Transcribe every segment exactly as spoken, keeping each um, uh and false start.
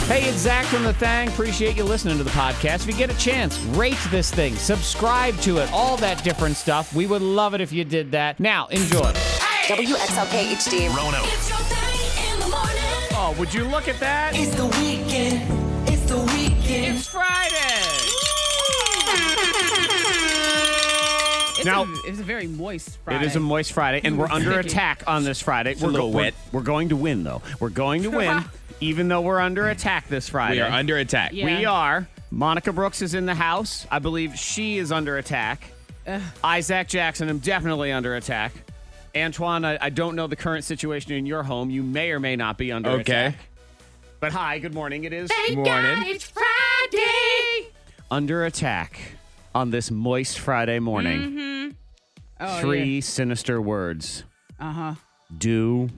Hey, it's Zach from The Thang. Appreciate you listening to the podcast. If you get a chance, rate this thing, subscribe to it, all that different stuff. We would love it if you did that. Now, enjoy. W X L K H D. Rono. It's your thing in the morning. Oh, would you look at that? It's the weekend. It's the weekend. It's Friday. It's Now- a, it's a very moist Friday. It is a moist Friday, and we're under Sticky. attack on this Friday. a little we're, wet. We're going to win, though. We're going to win, even though we're under attack this Friday. We are under attack. Yeah. We are. Monica Brooks is in the house. I believe she is under attack. Isaac Jackson, I'm definitely under attack. Antoine, I, I don't know the current situation in your home. You may or may not be under Okay. attack. But hi, good morning. It is Thank Morning. God it's Friday. under attack on this moist Friday morning. Mm-hmm. Oh, Three sinister words. Yeah. Uh-huh. Do,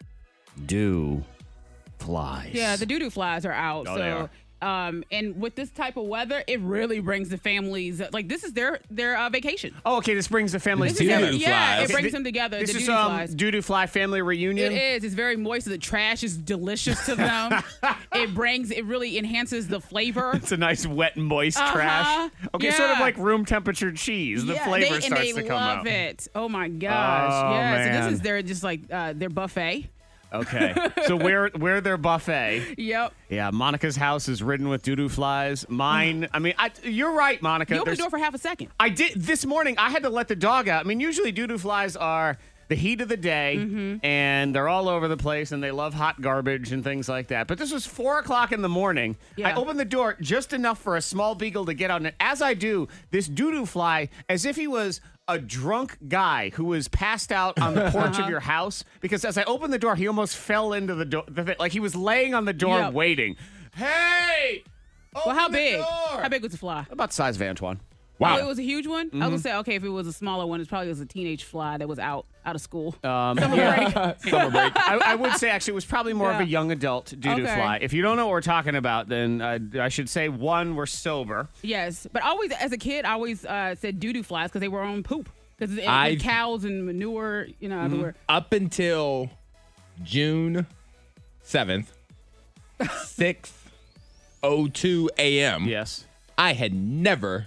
do, flies. Yeah, the doo-doo flies are out. Oh, so they are. Um, and with this type of weather, it really brings the families, like, this is their their uh, vacation. Oh, okay. This brings the families This is together. their- yeah, flies. it brings Okay, them together. This the is doo-doo um flies. doo doo fly family reunion. It is. It's very moist. The trash is delicious to them. It brings, it really enhances the flavor. It's a nice wet moist Uh-huh. trash. Okay, sort of Yeah. like room temperature cheese. The Yeah, flavor they, starts and they to come love out. it. Oh my gosh! Oh, yeah, so man. this is their just like uh, their buffet. Okay, so we're we're their buffet. Yep. Yeah, Monica's house is ridden with doo doo flies. Mine, I mean, I, you're right, Monica. You open the There's- door for half a second. I did this morning. I had to let the dog out. I mean, usually doo doo flies are the heat of the day, Mm-hmm. and they're all over the place, and they love hot garbage and things like that. But this was four o'clock in the morning. I Yeah. opened the door just enough for a small beagle to get out, and as I do, this doo doo fly, as if he was a drunk guy who was passed out on the porch of your house, because as I opened the door, he almost fell into the door. Like he was laying on the door Yep. waiting. Hey! Well, how open the big? door! How big was the fly? About the size of Antoine. Wow. Oh, it was a huge one. Mm-hmm. I was gonna say, okay, if it was a smaller one, it probably was a teenage fly that was out out of school. Um, Summer break. Summer break. I, I would say actually it was probably more of a Yeah. young adult doo-doo Okay. fly. If you don't know what we're talking about, then uh, I should say one, we're sober. Yes, but always as a kid, I always uh, said doo doo flies because they were on poop because I've- cows and manure, you know, everywhere. Up until June seventh, six oh two a.m., Yes. I had never,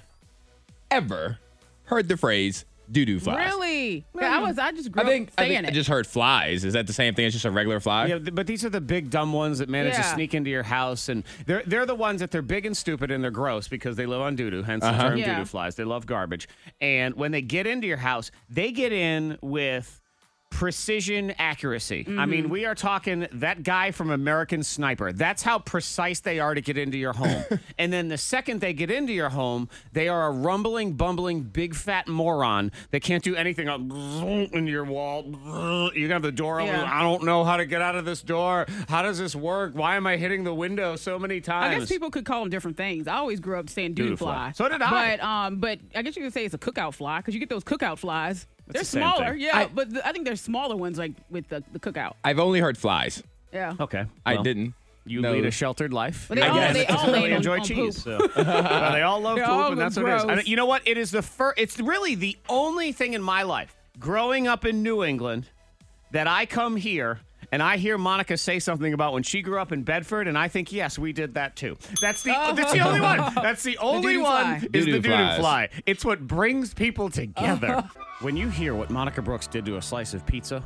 ever heard the phrase doo-doo flies. Really? Yeah, I was. I just grew I think, up I saying think I it. just heard flies. Is that the same thing as just a regular fly? Yeah, th- but these are the big dumb ones that manage to Yeah. sneak into your house, and they're they're the ones that they're big and stupid and they're gross because they live on doo-doo, hence the Uh-huh. term Yeah. doo-doo flies. They love garbage, and when they get into your house, they get in with precision accuracy. I Mm-hmm. mean, we are talking that guy from American Sniper. That's how precise they are to get into your home. And then the second they get into your home, they are a rumbling, bumbling, big fat moron that can't do anything up into your wall. You have the door open. Yeah. I don't know how to get out of this door. How does this work? Why am I hitting the window so many times? I guess people could call them different things. I always grew up saying doo Doo-doo doo fly. fly. So did I. But um, but I guess you could say it's a cookout fly because you get those cookout flies. They're the same smaller, thing. yeah. I- but the, I think there's smaller ones like with the, the cookout. I've only heard flies. Yeah. Okay. I well, didn't. You know. lead a sheltered life. But they I all- guess. they Just all really land on- enjoy on cheese. poop. So. Well, they all love They're poop, all and that's what it is. gross. And you know what? It is the first. It's really the only thing in my life, growing up in New England, that I come here and I hear Monica say something about when she grew up in Bedford, and I think, yes, we did that too. That's the that's the only one. That's the only doo-doo one fly. is the Doo-doo doo-doo flies. fly. It's what brings people together. When you hear what Monica Brooks did to a slice of pizza,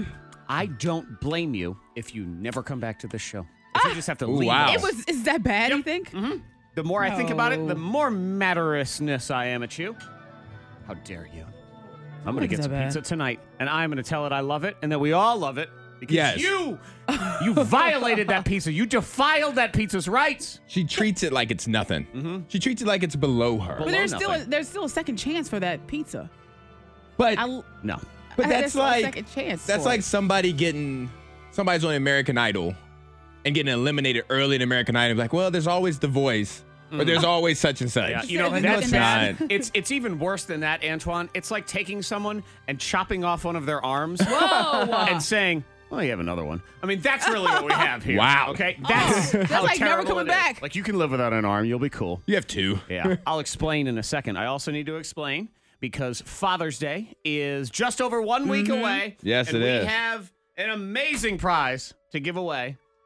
I don't blame you if you never come back to this show. If you just have to Ooh, leave. wow. us. It was. Is that bad? You think? The more I think about it, the No. more matterousness I am at you. How dare you? I'm going to think get it's some that bad. pizza tonight, and I'm going to tell it I love it, and that we all love it. Because Yes. you, you violated that pizza. You defiled that pizza's rights. She treats it like it's nothing. Mm-hmm. She treats it like it's below her. But Below there's still a, nothing. there's still a second chance for that pizza. But I, No. but I- that's there's a like second chance that's for like it. somebody getting somebody's on American Idol and getting eliminated early in American Idol. Like, well, there's always The Voice, or there's always such and such. Mm. Yeah, Just you know, said that's it's not. bad. It's it's even worse than that, Antoine. It's like taking someone and chopping off one of their arms and saying, "Well, you have another one." I mean, that's really what we have here. Wow. Okay, that's That's how like never terrible coming it is. back. Like you can live without an arm, you'll be cool. You have two. Yeah, I'll explain in a second. I also need to explain because Father's Day is just over one week away. Yes, and it we is. have an amazing prize to give away.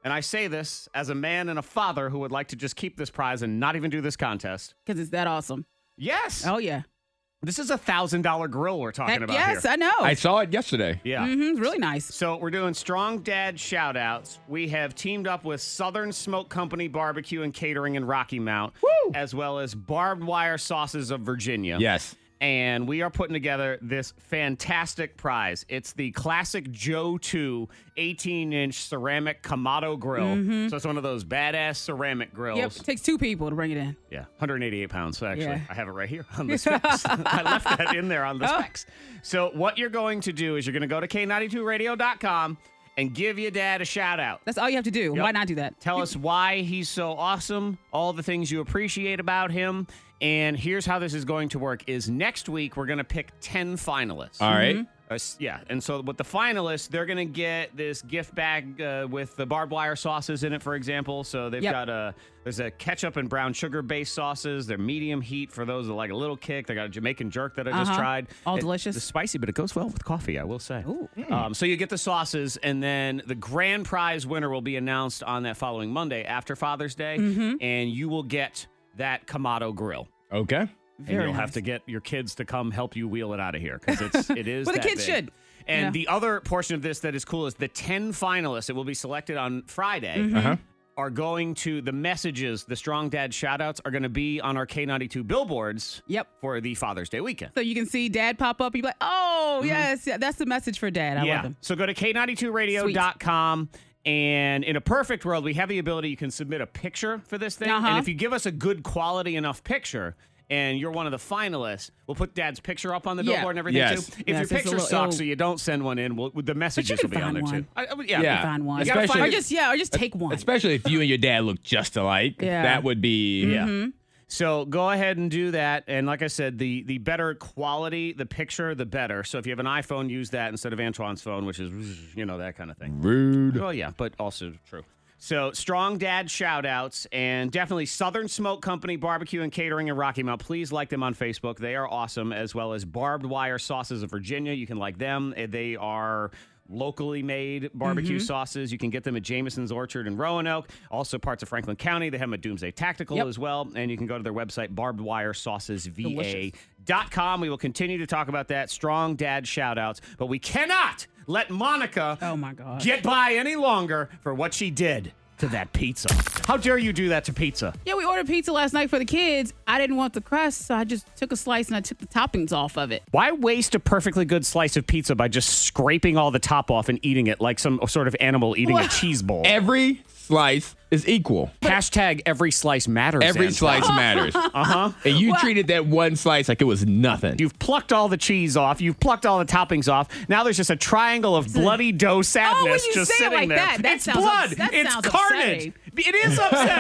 And I say this as a man and a father who would like to just keep this prize and not even do this contest. Because it's that awesome. Yes. Oh, yeah. This is a one thousand dollars grill we're talking Heck, about yes, here. I know. I saw it yesterday. Yeah. Mm-hmm, it's really nice. So we're doing Strong Dad shout-outs. We have teamed up with Southern Smoke Company Barbecue and Catering in Rocky Mount, Woo! as well as Barbed Wire Sauces of Virginia. Yes. And we are putting together this fantastic prize. It's the classic Joe two eighteen-inch ceramic Kamado grill. So it's one of those badass ceramic grills. Yep, it takes two people to bring it in. Yeah, one hundred eighty-eight pounds. So actually, Yeah. I have it right here on the specs. I left that in there on the Oh. specs. So what you're going to do is you're going to go to K ninety-two radio dot com and give your dad a shout out. That's all you have to do. Yep. Why not do that? Tell us why he's so awesome, all the things you appreciate about him. And here's how this is going to work is next week we're going to pick ten finalists. All right. Uh, s- yeah, and so with the finalists, they're going to get this gift bag uh, with the barbed wire sauces in it, for example. So they've Yep. got a there's a ketchup and brown sugar based sauces. They're medium heat for those that like a little kick. They got a Jamaican jerk that I just Uh-huh. tried. All It- delicious. It's spicy, but it goes well with coffee, I will say. Ooh. Um, so you get the sauces, and then the grand prize winner will be announced on that following Monday after Father's Day, Mm-hmm. and you will get that Kamado grill. Okay. And you'll Very have nice. to get your kids to come help you wheel it out of here because it's it is. Well, the that kids big. should. And Yeah. the other portion of this that is cool is the ten finalists. It will be selected on Friday. Mm-hmm. Uh-huh. Are going to the messages. The Strong Dad shout outs are going to be on our K ninety-two billboards. Yep. For the Father's Day weekend. So you can see Dad pop up. You're like, oh, yes, yeah, that's the message for Dad. I yeah. love him. So go to K ninety-two radio dot com. And in a perfect world, we have the ability you can submit a picture for this thing. Uh-huh. And if you give us a good quality enough picture and you're one of the finalists, we'll put Dad's picture up on the Yeah. billboard and everything Yes. too. If Yes, your it's a picture little- sucks it'll- so you don't send one in, we'll, the messages can will be on find there too. one. I, I- yeah. Yeah. Find one. You gotta Especially- find- Or just, yeah, or just take one. Especially if you and your dad look just alike. Yeah. That would be. Yeah. So go ahead and do that. And like I said, the the better quality, the picture, the better. So if you have an iPhone, use that instead of Antoine's phone, which is, you know, that kind of thing. Rude. Well, yeah, but also true. So Strong Dad shout outs and definitely Southern Smoke Company Barbecue and Catering in Rocky Mount. Please like them on Facebook. They are awesome, as well as Barbed Wire Sauces of Virginia. You can like them. They are locally made barbecue sauces. You can get them at Jameson's Orchard in Roanoke. Also parts of Franklin County. They have them at Doomsday Tactical Yep. as well. And you can go to their website, barbed wire sauces v a dot com. We will continue to talk about that. Strong Dad shout outs. But we cannot let Monica Oh, my God. get by any longer for what she did to that pizza. How dare you do that to pizza? Yeah, we ordered pizza last night for the kids. I didn't want the crust, so I just took a slice and I took the toppings off of it. Why waste a perfectly good slice of pizza by just scraping all the top off and eating it like some sort of animal eating a What? cheese bowl? Every slice is equal. Hashtag every slice matters. Every Antoine. slice matters. Uh-huh. And you What? treated that one slice like it was nothing. You've plucked all the cheese off. You've plucked all the toppings off. Now there's just a triangle of bloody dough sadness Oh, when you just say it sitting like there. that, that it's sounds blood. ups- that it's sounds carnage. upsetting. It is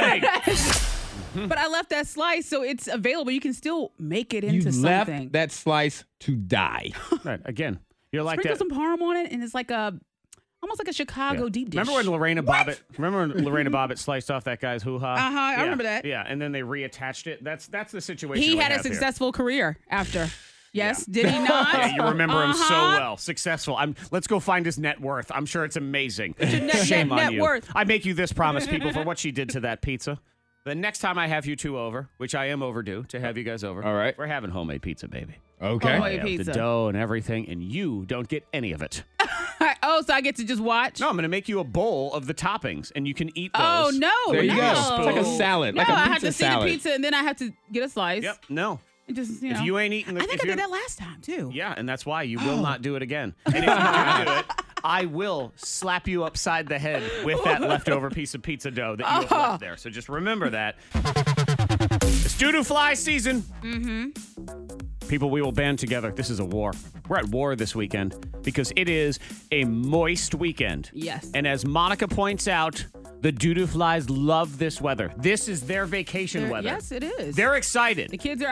upsetting. But I left that slice, so it's available. You can still make it into you something. left that slice to die. Right, again, you're like Sprinkle that. some parm on it, and it's like a, almost like a Chicago Yeah. deep dish. Remember when Lorena Bobbitt? Remember when Lorena Bobbitt sliced off that guy's hoo ha? Uh-huh, I yeah. remember that. Yeah, and then they reattached it. That's that's the situation. He we had a have here. successful career after. Yes, did he not? Yeah, you remember him so Uh-huh. well. Successful. I'm. Let's go find his net worth. I'm sure it's amazing. net- Shame net- on net you. worth. I make you this promise, people, for what she did to that pizza. The next time I have you two over, which I am overdue to have you guys over. All right. We're having homemade pizza, baby. Okay. Homemade I have pizza. the dough and everything, and you don't get any of it. Oh, so I get to just watch? No, I'm going to make you a bowl of the toppings, and you can eat those. Oh, no. There you no. go. It's like a salad, No, like a I have pizza to see salad. the pizza, and then I have to get a slice. Yep. No. And just, you know. If you ain't eating the I think if I did you're- that last time, too. Yeah, and that's why you will not do it again. And if you do do it, I will slap you upside the head with that leftover piece of pizza dough that you have left there. So just remember that. It's doo-doo fly season. Mm-hmm. People, we will band together. This is a war. We're at war this weekend because it is a moist weekend. Yes. And as Monica points out, the doo-doo flies love this weather. This is their vacation There- weather. Yes, it is. They're excited. the kids are out.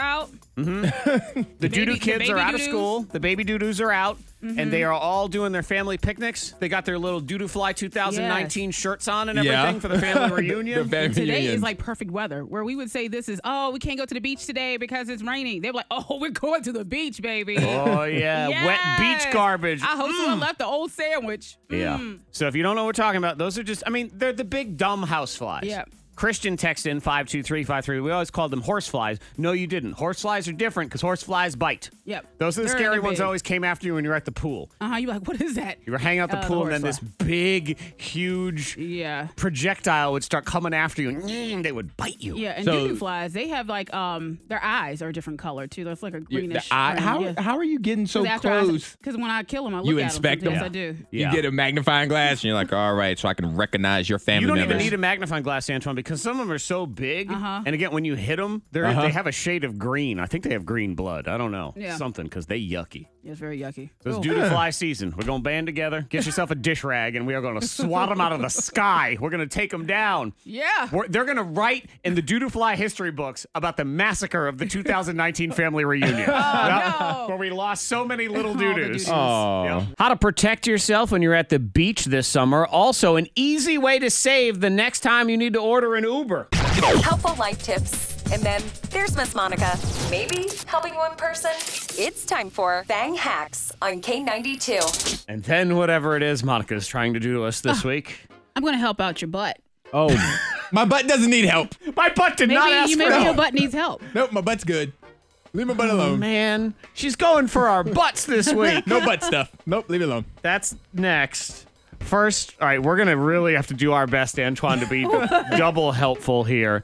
The doo-doo baby- the kids baby are out of doo-doos? school. The baby doo-doos are out. And they are all doing their family picnics. They got their little Doo-Doo Fly twenty nineteen shirts on and Yeah. everything for the family reunion. The family Today reunion. is like perfect weather, where we would say this is, oh, we can't go to the beach today because it's raining. They're like, oh, we're going to the beach, baby. Oh, yeah. Wet beach Yes. garbage. I hope someone left the old sandwich. Yeah. Mm. So if you don't know what we're talking about, those are just, I mean, they're the big dumb house flies. Yeah. Christian text in five two three five three. We always called them horse flies. No, you didn't. Horse flies are different because horse flies bite. Yep. Those are the They're- scary they're ones that big. always came after you when you were at the pool. Uh-huh. You're like, what is that? You were hanging out the Uh, the pool, and then horse this big, huge Yeah. projectile would start coming after you, and they would bite you. Yeah, and So- doo-doo flies, they have like, um, their eyes are a different color too. There's like a You- greenish. the eye, how, yeah. how are you getting so close? Because when I kill them, I look You at inspect them. them? Yes, I do. Yeah. You get a magnifying glass and you're like, all right, so I can recognize your family You don't members. even need a magnifying glass, Antoine, because some of them are so big. Uh-huh. And again, when you hit them, they're, Uh-huh. they have a shade of green. I think they have green blood. I don't know. Yeah. Something, because they yucky. It's very yucky. So it's Cool. doo-doo fly season. We're going to band together. Get yourself a dish rag, and we are going to swat them out of the sky. We're going to take them down. Yeah. We're, they're going to write in the doo-doo fly history books about the massacre of the two thousand nineteen family reunion. no. Where we lost so many little All the doo-doos. doo-doos. Oh. Yeah. How to protect yourself when you're at the beach this summer. Also, an easy way to save the next time you need to order an Uber. Helpful life tips. And then there's Miss Monica. Maybe helping one person. It's time for Bang Hacks on K ninety-two. And then whatever it is Monica's trying to do to us this week. I'm going to help out your butt. Oh, my butt doesn't need help. My butt did Maybe, not ask you, for maybe your help. butt needs help. Nope, my butt's good. Leave my butt Oh, alone. man, she's going for our butts this week. No butt stuff. Nope, leave it alone. That's next. First, all right, we're going to really have to do our best, Antoine, to be double helpful here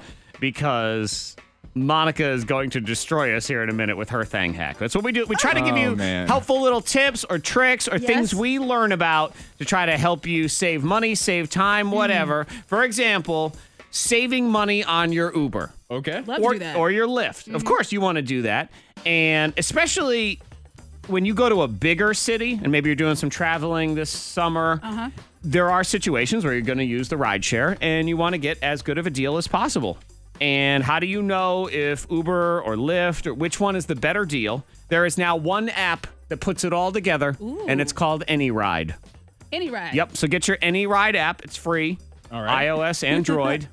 because Monica is going to destroy us here in a minute with her thing hack. That's what we do. We try to give Oh, you man. helpful little tips or tricks or Yes. things we learn about to try to help you save money, save time, whatever. For example, saving money on your Uber. Okay. Love or, to do that. or your Lyft. Of course, you want to do that. And especially when you go to a bigger city and maybe you're doing some traveling this summer, Uh-huh. there are situations where you're going to use the rideshare and you want to get as good of a deal as possible. And how do you know if Uber or Lyft or which one is the better deal? There is now one app that puts it all together, and it's called AnyRide. Any ride. Yep. So get your AnyRide app. It's free. All right. iOS, Android.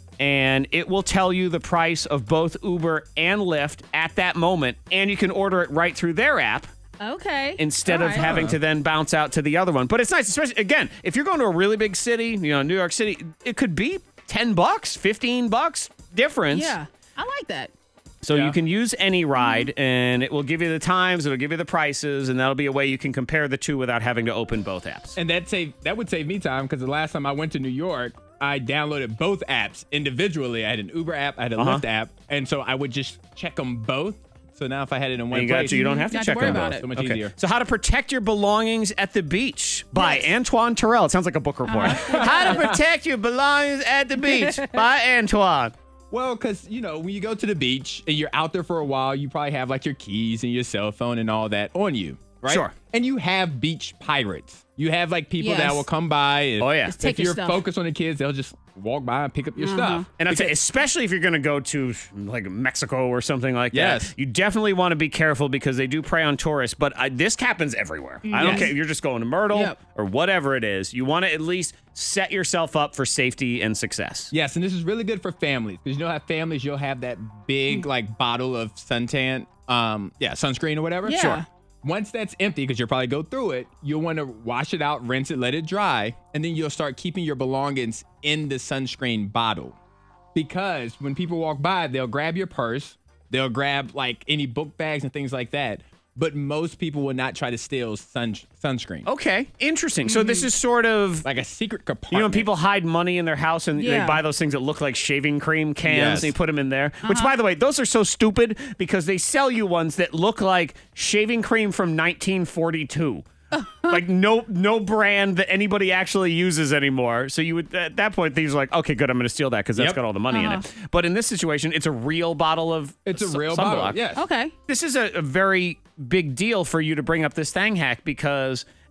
And it will tell you the price of both Uber and Lyft at that moment. And you can order it right through their app Okay. instead All of right. having to then bounce out to the other one. But it's nice, especially, again, if you're going to a really big city, you know, New York City, it could be ten bucks, fifteen bucks difference. Yeah. I like that. So Yeah. you can use AnyRide, and it will give you the times, it'll give you the prices, and that'll be a way you can compare the two without having to open both apps. And that save that would save me time because the last time I went to New York, I downloaded both apps individually. I had an Uber app, I had a Uh-huh. Lyft app, and so I would just check them both. So now if I had it in one And you got place, you, you don't have to Not to check worry them about both. it. so much Okay. easier. So how to protect your belongings at the beach by Antoine Terrell. It sounds like a book report. Uh-huh. How to protect your belongings at the beach by Antoine. Well, because, you know, when you go to the beach and you're out there for a while, you probably have like your keys and your cell phone and all that on you, right? Sure. And you have beach pirates. You have like people Yes. that will come by. And Oh, yeah. Just take if your you're stuff. Uh-huh. focused on the kids, they'll just walk by and pick up your stuff. And I'd say, especially if you're going to go to like Mexico or something like Yes. that, you definitely want to be careful because they do prey on tourists. But I, this happens everywhere. I don't Yes. care if you're just going to Myrtle Yep. or whatever it is. You want to at least set yourself up for safety and success. Yes, and this is really good for families because you know how families you'll have that big like bottle of suntan, um, yeah, sunscreen or whatever. Yeah. Sure. Once that's empty, because you'll probably go through it, you'll want to wash it out, rinse it, let it dry, and then you'll start keeping your belongings in the sunscreen bottle. Because when people walk by, they'll grab your purse, they'll grab like any book bags and things like that. But most people will not try to steal sun sunscreen. Okay, interesting. So this is sort of Like a secret compartment. you know, when people hide money in their house and they Yeah. buy those things that look like shaving cream cans Yes. and they put them in there. Which, by the way, those are so stupid because they sell you ones that look like shaving cream from nineteen forty-two. Like no no brand that anybody actually uses anymore. So you would at that point these are like, okay, good, I'm going to steal that because that's Yep. got all the money in it. But in this situation, it's a real bottle of It's a su- real sunblock. bottle. Yes. Okay. This is a, a very big deal for you to bring up this thing hack because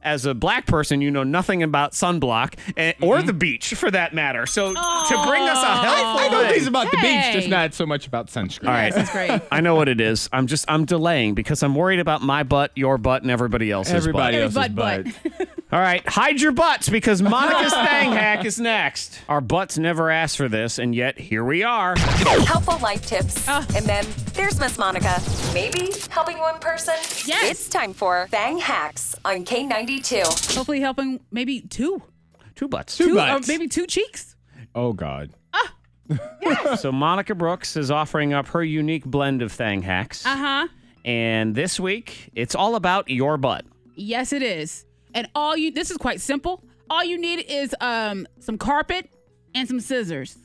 as a black person, you know nothing about sunblock and, or the beach for that matter. So to bring us a helpful I know thing- things about the beach, Hey. just not so much about sunscreen. All right. That's great. I know what it is. I'm just I'm delaying because I'm worried about my butt, your butt, and everybody else's Everybody butt. else's Butt, butt. butt. All right, hide your butts because Monica's Thang Hack is next. Our butts never asked for this, and yet here we are. Helpful life tips. Ah. And then there's Miss Monica. Maybe helping one person. Yes. It's time for Thang Hacks on K ninety-two. Hopefully helping maybe two. Two butts. Two Two or butts. maybe two cheeks. Oh, God. So Monica Brooks is offering up her unique blend of Thang Hacks. Uh-huh. And this week, it's all about your butt. Yes, it is. And all you this is quite simple. All you need is um some carpet and some scissors.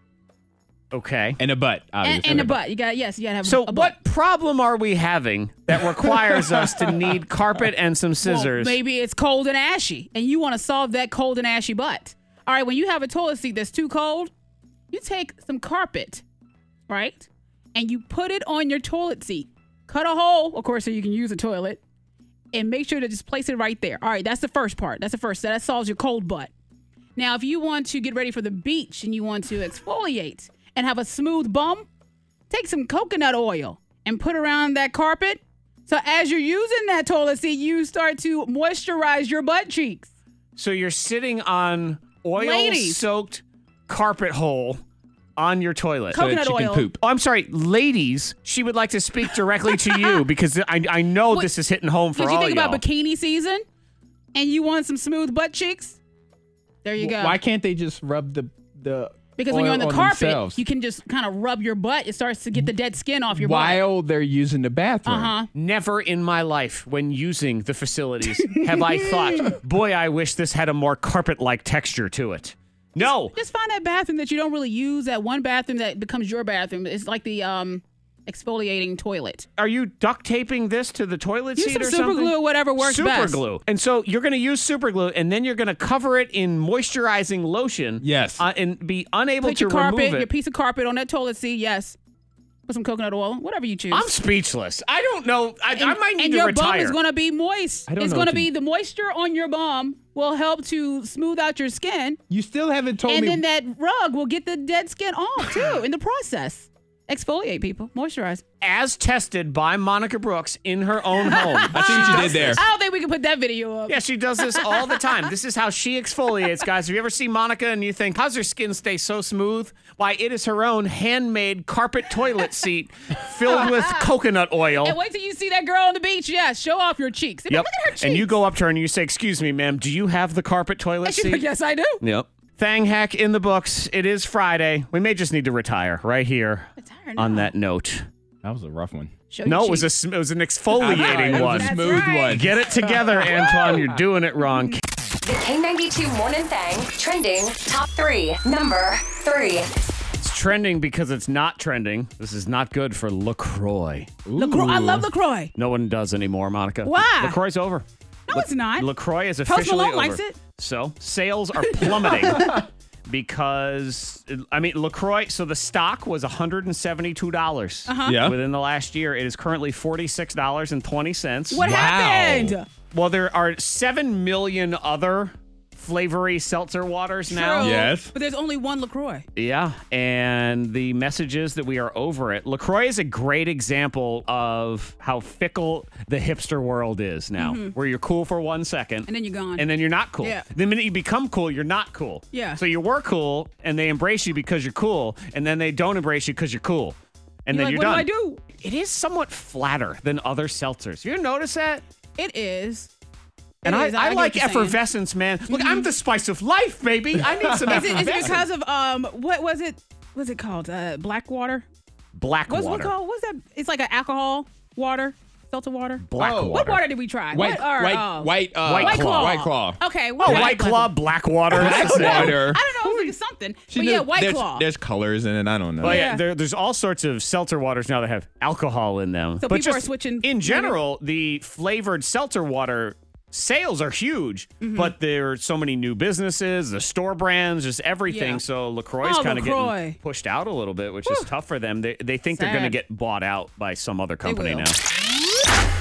Okay. And a butt, And, obviously. and a butt. You got yes, you gotta have So a butt. what problem are we having that requires us to need carpet and some Well, scissors? maybe it's cold and ashy, and you want to solve that cold and ashy butt. All right, when you have a toilet seat that's too cold, you take some carpet, right? And you put it on your toilet seat. Cut a hole, of course, so you can use the toilet, and make sure to just place it right there. All right, that's the first part. That's the first. That solves your cold butt. Now, if you want to get ready for the beach and you want to exfoliate and have a smooth bum, take some coconut oil and put around that carpet. So as you're using that toilet seat, you start to moisturize your butt cheeks. So you're sitting on Ladies. oil-soaked carpet hole on your toilet. So that coconut you can oil. poop. Oh, I'm sorry, ladies. She would like to speak directly to you because I I know this is hitting home for Did you all think y'all. about bikini season and you want some smooth butt cheeks? There you go. Why can't they just rub the the Because when oil you're on the on carpet, themselves? you can just kind of rub your butt. It starts to get the dead skin off your butt. while they're using the bathroom? Uh-huh. Never in my life, when using the facilities, have I thought, boy, I wish this had a more carpet-like texture to it. No. Just find that bathroom that you don't really use, that one bathroom that becomes your bathroom. It's like the um, exfoliating toilet. Are you duct taping this to the toilet Use seat some or super something? glue or whatever works super best. glue. And so you're going to use super glue, and then you're going to cover it in moisturizing lotion. Yes. Uh, and be unable Put to your carpet, remove your it. piece of carpet on that toilet seat. Yes. Put some coconut oil, whatever you choose. I'm speechless. I don't know. I, and, I might need and to your retire. bum is going to be moist. I don't It's know going to what to- be the moisture on your bum will help to smooth out your skin, You still haven't told and me. then that rug will get the dead skin off too in the process. Exfoliate, people. Moisturize. As tested by Monica Brooks in her own home. I see what you did there. I don't think we can put that video up. Yeah, she does this all the time. This is how she exfoliates, guys. Have you ever seen Monica and you think, how's her skin stay so smooth? Why, it is her own handmade carpet toilet seat filled with coconut oil. And wait till you see that girl on the beach. Yes, show off your cheeks. Yep. Look at her cheeks. And you go up to her and you say, excuse me, ma'am, do you have the carpet toilet And she's seat? like, yes, I do. Yep. Thang hack in the books. It is Friday. We may just need to retire right here Retire on now. that note. That was a rough one. Show No, your it was a cheeks. sm- it was an It exfoliating was one. a That's smooth right. one. Get it together, Antoine. You're doing it wrong. The K ninety-two Morning Thang trending top three. Number three. It's trending because it's not trending. This is not good for LaCroix. LaCroix. I love LaCroix. No one does anymore, Monica. Why? LaCroix's over. No, it's not. LaCroix is Post officially Malone over. likes it. So sales are plummeting because, I mean, LaCroix, so the stock was one hundred seventy-two dollars Uh-huh. Yeah. within the last year. It is currently forty-six dollars and twenty cents. What Wow. happened? Well, there are seven million other flavory seltzer waters now. True. Yes. But there's only one LaCroix. Yeah, and the message is that we are over it. LaCroix is a great example of how fickle the hipster world is now, where you're cool for one second. Mm-hmm. And then you're gone. And then you're not cool. Yeah. The minute you become cool, you're not cool. Yeah. So you were cool, and they embrace you because you're cool, and then they don't embrace you because you're cool. And You're then like, you're what done. do I do? It is somewhat flatter than other seltzers. You notice that? It is. And It I, is. I get like what you're saying. effervescence, man. Look, I'm the spice of life, baby. I need some Is it, is effervescence. it because of um what was it? What's it called? Uh, black water. Black What's what water. called? What's that? It's like an alcohol water, seltzer water. Black Oh. water. What water did we try? White, what, or, white, uh, white, uh, White White Claw. White Claw. Okay. Oh, what- White Claw, Black Water. Black It's the same. water. I don't know. It's like something. She but knew- yeah, White there's, Claw. There's colors in it. I don't know. Well, yeah, Yeah. there, there's all sorts of seltzer waters now that have alcohol in them. So but people are just switching- In general, the flavored seltzer water sales are huge, Mm-hmm. but there are so many new businesses, the store brands, just everything. Yeah. So LaCroix's Oh, kind of LaCroix. getting pushed out a little bit, which is tough for them. They, they think they're Sad. going to get bought out by some other company will. now.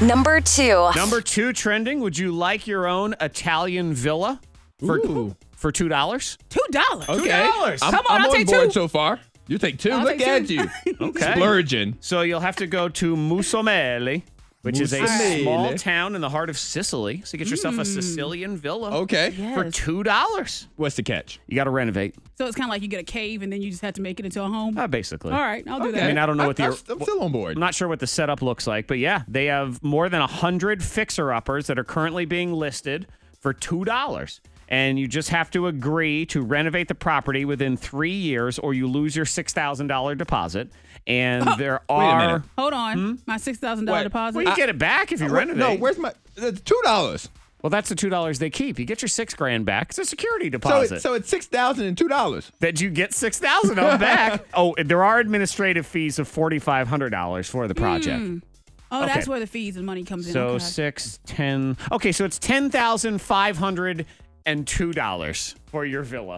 Number two. Number two trending. Would you like your own Italian villa for Ooh. for two dollars? Two dollars. Okay. dollars. I'm, Come on, I'm I'll on take board two. so far. You take two. I'll Look take at two. you. Okay. Splurging. So you'll have to go to Musomeli, which is a Musomeli. small town in the heart of Sicily. So get yourself a Sicilian villa Okay. for Yes. two dollars. What's the catch? You got to renovate, So it's kind of like you get a cave and then you just have to make it into a home. uh, basically. All right, I'll do Okay. that. I mean, I don't know what the. I'm, I'm still on board. I'm not sure what the setup looks like, but yeah, they have more than one hundred fixer-uppers that are currently being listed for two dollars. And you just have to agree to renovate the property within three years or you lose your six thousand dollars deposit. And there Wait a are... minute. Hold on. My six thousand dollars Wait. deposit. Well, you get it back if you Where- renovate. No, where's my it's two dollars? Well, that's the two dollars they keep. You get your six grand back. It's a security So deposit. it, so it's six thousand and two dollars. that you get six thousand of back. Oh, there are administrative fees of forty-five hundred dollars for the project. oh, that's okay. where the fees and money comes in. So Okay. six, ten. Okay, so it's ten thousand five hundred and two dollars for your villa.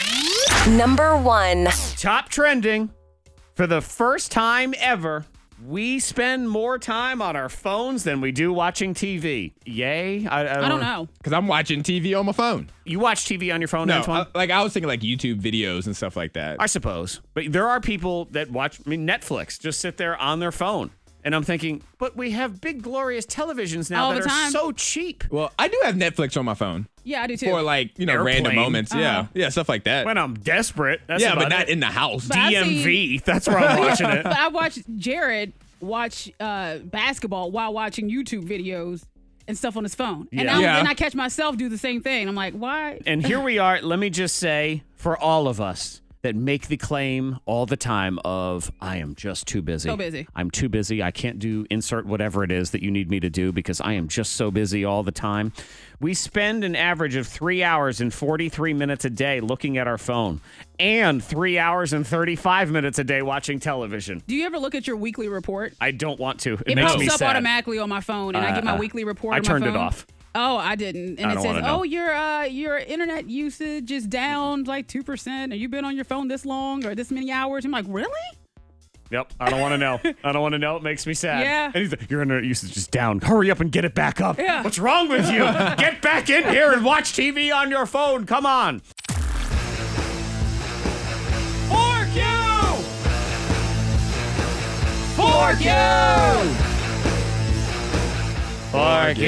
Number one. Top trending. For the first time ever, we spend more time on our phones than we do watching T V. Yay? I, I, don't, I don't know. Because I'm watching T V on my phone. You watch T V on your phone, No, Antoine? I, like I was thinking like YouTube videos and stuff like that. I suppose. But there are people that watch, I mean, Netflix, just sit there on their phone. And I'm thinking, but we have big, glorious televisions now All that the are time. so cheap. Well, I do have Netflix on my phone Yeah, I do too. for like, you know, Airplane. random moments. Yeah. Uh-huh. Yeah, stuff like that. When I'm desperate, that's yeah, about but not it. in the house. But I D M V, that's where I'm watching it. But I watched Jared watch uh, basketball while watching YouTube videos and stuff on his phone. And Yeah. now, Yeah. then I catch myself do the same thing. I'm like, why? And here we are. Let me just say, for all of us that make the claim all the time of, I am just too busy. So busy. I'm too busy. I can't do insert whatever it is that you need me to do because I am just so busy all the time. We spend an average of three hours and forty-three minutes a day looking at our phone and three hours and thirty-five minutes a day watching television. Do you ever look at your weekly report? I don't want to. It, It makes pops me up sad. automatically on my phone, and I get my Uh, weekly report I on my turned it phone. off. Oh, I didn't. And I it don't says, wanna know. "Oh, your uh, your internet usage is down like two percent, and you've been on your phone this long or this many hours." I'm like, really? Yep, I don't want to know. I don't want to know. It makes me sad. Yeah. And he's like, your internet usage is down. Hurry up and get it back up. Yeah. What's wrong with you? Get back in here and watch T V on your phone. Come on. Fork you! Fork you! Fork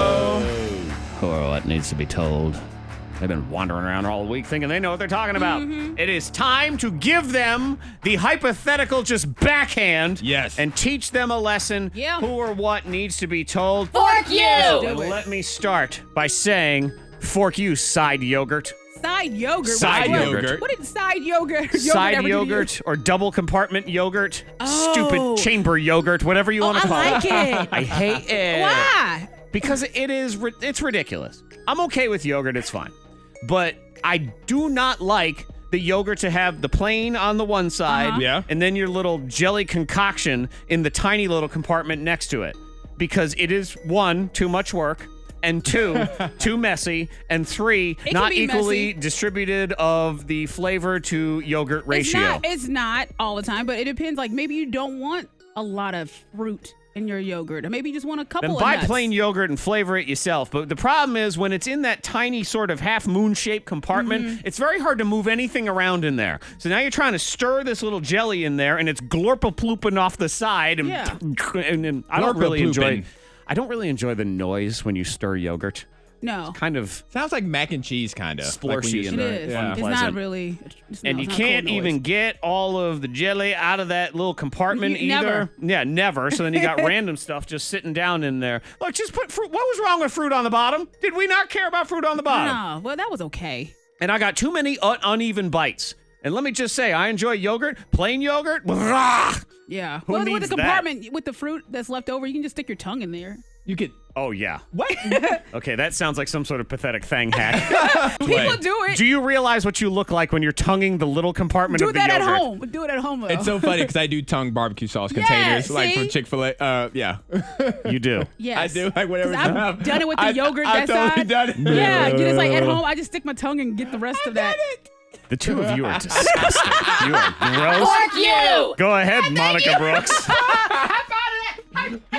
you! Or what needs to be told. They've been wandering around all week thinking they know what they're talking about. Mm-hmm. It is time to give them the hypothetical just backhand. Yes. And teach them a lesson. Yeah. Who or what needs to be told. Fork you! And Do it. let me start by saying, fork you, side yogurt. Side yogurt. Side what, yogurt. What did side yogurt? yogurt Side ever do to you? yogurt or double compartment yogurt. Oh. Stupid chamber yogurt, whatever you Oh, want to I call like it. it. I hate it. Why? Because it is, ri- it's ridiculous. I'm okay with yogurt, it's fine. But I do not like the yogurt to have the plain on the one side Uh-huh. Yeah. and then your little jelly concoction in the tiny little compartment next to it. Because it is, one, too much work, and two, too messy, and three, can not be equally messy. distributed of the flavor to yogurt ratio. It's not, it's not all the time, but it depends. Like maybe you don't want a lot of fruit in your yogurt, or maybe you just want a couple Then of buy nuts. plain yogurt and flavor it yourself. But the problem is when it's in that tiny sort of half moon shaped compartment, Mm-hmm. it's very hard to move anything around in there. So now you're trying to stir this little jelly in there, and it's glorpa plooping off the side. And, Yeah. and, and I don't really enjoy. Glorpa-plooping. I don't really enjoy the noise when you stir yogurt. No, Kind of. Sounds like mac and cheese, kind of. Splorshy it and is. Yeah. It's Unpleasant. not really. It's, no, And you it's not cold can't noise. even get all of the jelly out of that little compartment You- either. never. Yeah, never. So then you got random stuff just sitting down in there. Look, just put fruit. What was wrong with fruit on the bottom? Did we not care about fruit on the bottom? No, well, that was okay. And I got too many un- uneven bites. And let me just say, I enjoy yogurt, plain yogurt. Blah! Yeah. Who well, with needs the that? compartment with the fruit that's left over, you can just stick your tongue in there. You could. Oh, yeah. What? Okay, that sounds like some sort of pathetic thang hack. People Wait. do it. Do you realize what you look like when you're tonguing the little compartment Do of the that at yogurt? home. Do it at home though. It's so funny because I do tongue barbecue sauce Yeah, containers, like see? from Chick Fil A. Uh, yeah, You do. yes. I do like whatever. 'Cause I've time. done it with the I- yogurt I've that totally side. done it. Yeah, you just like at home. I just stick my tongue and get the rest of that. The two of you are disgusting. You are gross. Fork you! Go ahead, Monica Brooks. I found it. I, I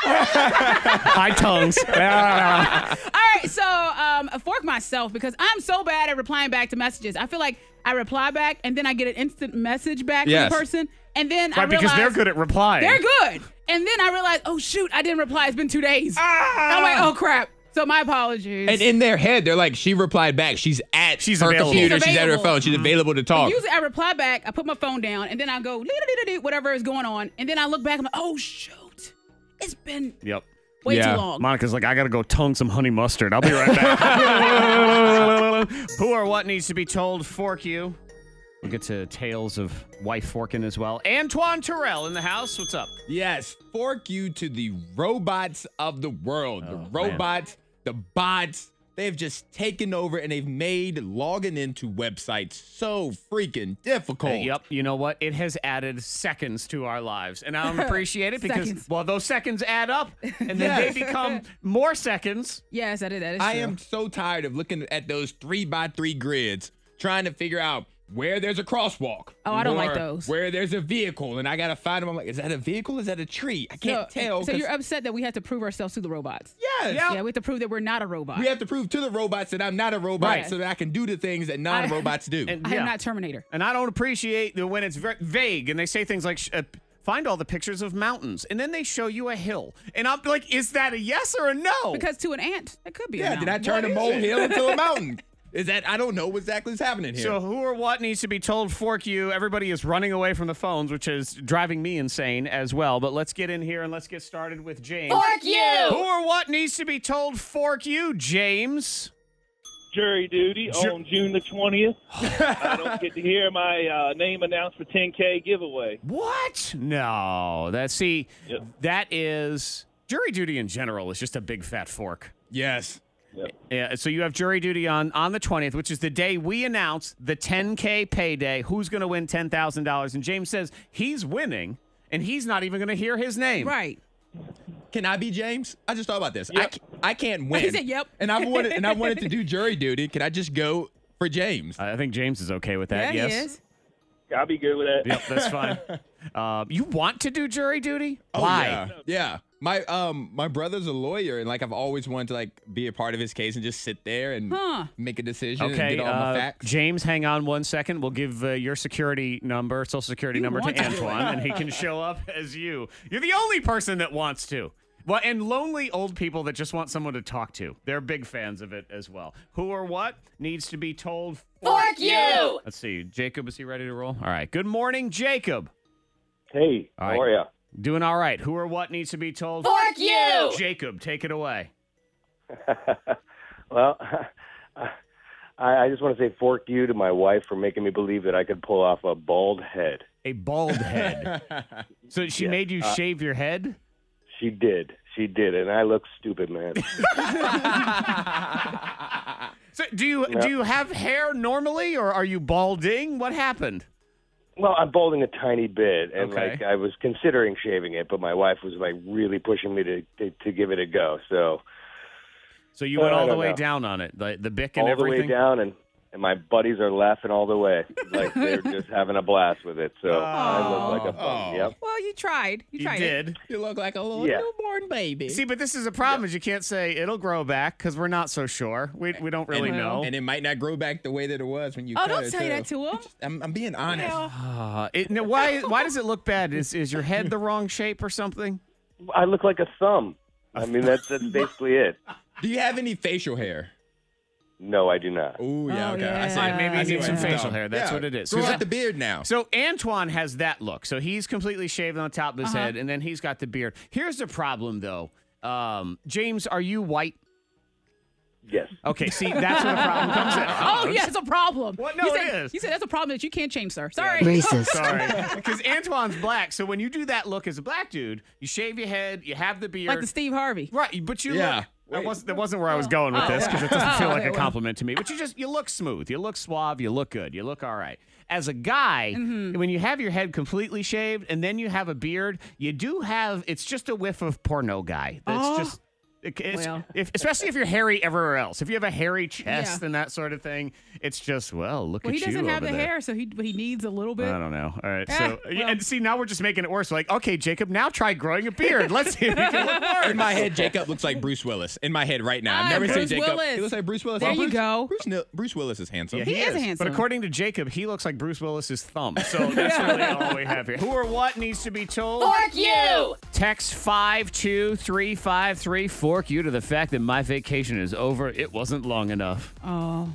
High tongues. All right, so um, I fork myself because I'm so bad at replying back to messages. I feel like I reply back and then I get an instant message back Yes. from the person, and then I Right, realize because they're good at replying. they're good, and then I realize, oh shoot, I didn't reply. It's been two days. Ah! I'm like, oh crap. So my apologies. And in their head, they're like, she replied back. She's at She's her available. computer. She's She's, at her available. phone. She's available to talk. Usually I reply back, I put my phone down, and then I go, "Dee-dee-dee-dee-dee," whatever is going on, and then I look back, I'm like, oh shoot, it's been Yep. way Yeah. too long. Monica's like, I gotta go tongue some honey mustard. I'll be right back. Who or what needs to be told? Fork you. We'll get to tales of wife forking as well. Antoine Terrell in the house. What's up? Yes, fork you to the robots of the world. Oh, the man. robots, the bots, they've just taken over and they've made logging into websites so freaking difficult. Uh, yep. You know what? It has added seconds to our lives, and I don't appreciate it because, Seconds. well, those seconds add up, and then Yes. they become more seconds. Yes, I did that. Is I true. am so tired of looking at those three by three grids, trying to figure out where there's a crosswalk. Oh, I don't like or those. Where there's a vehicle, and I gotta find them. I'm like, is that a vehicle? Is that a tree? I can't so, tell. So 'cause- you're upset that we have to prove ourselves to the robots? yes. Yeah, we have to prove that we're not a robot. We have to prove to the robots that I'm not a robot, Right. so that I can do the things that non-robots do. And- I yeah. am not Terminator. And I don't appreciate the- when it's very vague and they say things like, sh- uh, find all the pictures of mountains. And then they show you a hill. And I'm like, is that a yes or a no? Because to an ant, it could be. yeah, a did I mountain. turn a What is molehill into a mountain? Is that I don't know what exactly is happening here. So who or what needs to be told? Fork you. Everybody is running away from the phones, which is driving me insane as well. But let's get in here and let's get started with James. Fork you! Who or what needs to be told? Fork you, James. Jury duty Ju- on June the twentieth. I don't get to hear my uh, name announced for ten K giveaway. What? No. That see, Yep. that is jury duty in general is just a big fat fork. yes. Yep. Yeah, so you have jury duty on on the twentieth, which is the day we announce the ten K payday. Who's going to win ten thousand dollars? And James says he's winning, and he's not even going to hear his name. Right. Can I be James? I just thought about this. I, Yep. ca- I can't win. He said, yep. And I wanted and I wanted to do jury duty. Can I just go for James? I think James is okay with Yeah, that. yes. he is. I'll be good with that. Yep, that's fine. uh, you want to do jury duty? Oh, Why? Yeah. Yeah. My um my brother's a lawyer, and like I've always wanted to like be a part of his case and just sit there and Huh. make a decision Okay, and get all my uh, facts. James, hang on one second. We'll give uh, your security number, social security You number to want to do it. Antoine, and he can show up as you. You're the only person that wants to. Well, and lonely old people that just want someone to talk to. They're big fans of it as well. Who or what needs to be told? Fork you! Let's see. Jacob, is he ready to roll? All right. Good morning, Jacob. Hey, All how right. are ya? Doing all right. Who or what needs to be told? Fork you! Jacob, take it away. Well, I, I just want to say fork you to my wife for making me believe that I could pull off a bald head. A bald head. So she made you shave your head? She did. She did. And I look stupid, man. So do you do you have hair normally, or are you balding? What happened? Well, I'm balding a tiny bit. And, Okay. like, I was considering shaving it, but my wife was, like, really pushing me to, to, to give it a go. So So you went Uh, I all the don't way know. down on it, the the bic and all everything. the way down, and, and my buddies are laughing all the way. Like, they're just having a blast with it. So I look like a bum. Oh. Yep. Well, you tried. You, You tried did. it. You look like a little Yeah. newborn baby. See, but this is a problem: is you can't say it'll grow back because we're not so sure. We we don't really and, know. and it might not grow back the way that it was when you Oh, cut don't it, say too. that to him. I'm, I'm being honest. Uh, it, no, why why does it look bad? Is is your head the wrong shape or something? I look like a thumb. I mean, that's, that's basically it. Do you have any facial hair? No, I do not. Oh yeah, Oh, okay. I yeah. see. Fine, maybe I you see need where some it's facial going. hair. That's Yeah. what it is. Grow So out that- the beard now. So Antoine has that look. So he's completely shaved on the top of his head, and then he's got the beard. Here's the problem, though. Um, James, are you white? Yes. Okay, see, that's where the problem comes in. Oh, yeah, it's a problem. What? No, you it said, is. You said that's a problem that you can't change, sir. Sorry. Racist. Sorry, because Antoine's black. So when you do that look as a black dude, you shave your head, you have the beard, Like the Steve Harvey. right? But you Yeah. look. That wasn't, that wasn't where I was going with Oh. this because it doesn't feel Oh, like a okay, well. compliment to me. But you just you look smooth, you look suave, you look good, you look all right. As a guy, Mm-hmm. when you have your head completely shaved and then you have a beard, you do have it's just a whiff of porno guy. That's Oh. just It- It's, Well. if, especially if you're hairy everywhere else. If you have a hairy chest Yeah. and that sort of thing, it's just, well, look Well, at he you doesn't have over the there. hair, so he but he needs a little bit. I don't know. All right. Eh, So, well. and see, now we're just making it worse. Like, okay, Jacob, now try growing a beard. Let's see if you can look worse. In my head, Jacob looks like Bruce Willis. In my head right now. I've Ah, never Bruce seen Jacob. Willis. He looks like Bruce Willis. There Oh, you Bruce, go. Bruce, Nil- Bruce Willis is handsome. Yeah, He is But handsome. according to Jacob, he looks like Bruce Willis's thumb. So that's really all we have here. Who or what needs to be told? Fork you! Text five two three five three. Fork you to the fact that my vacation is over. It wasn't long enough. Oh.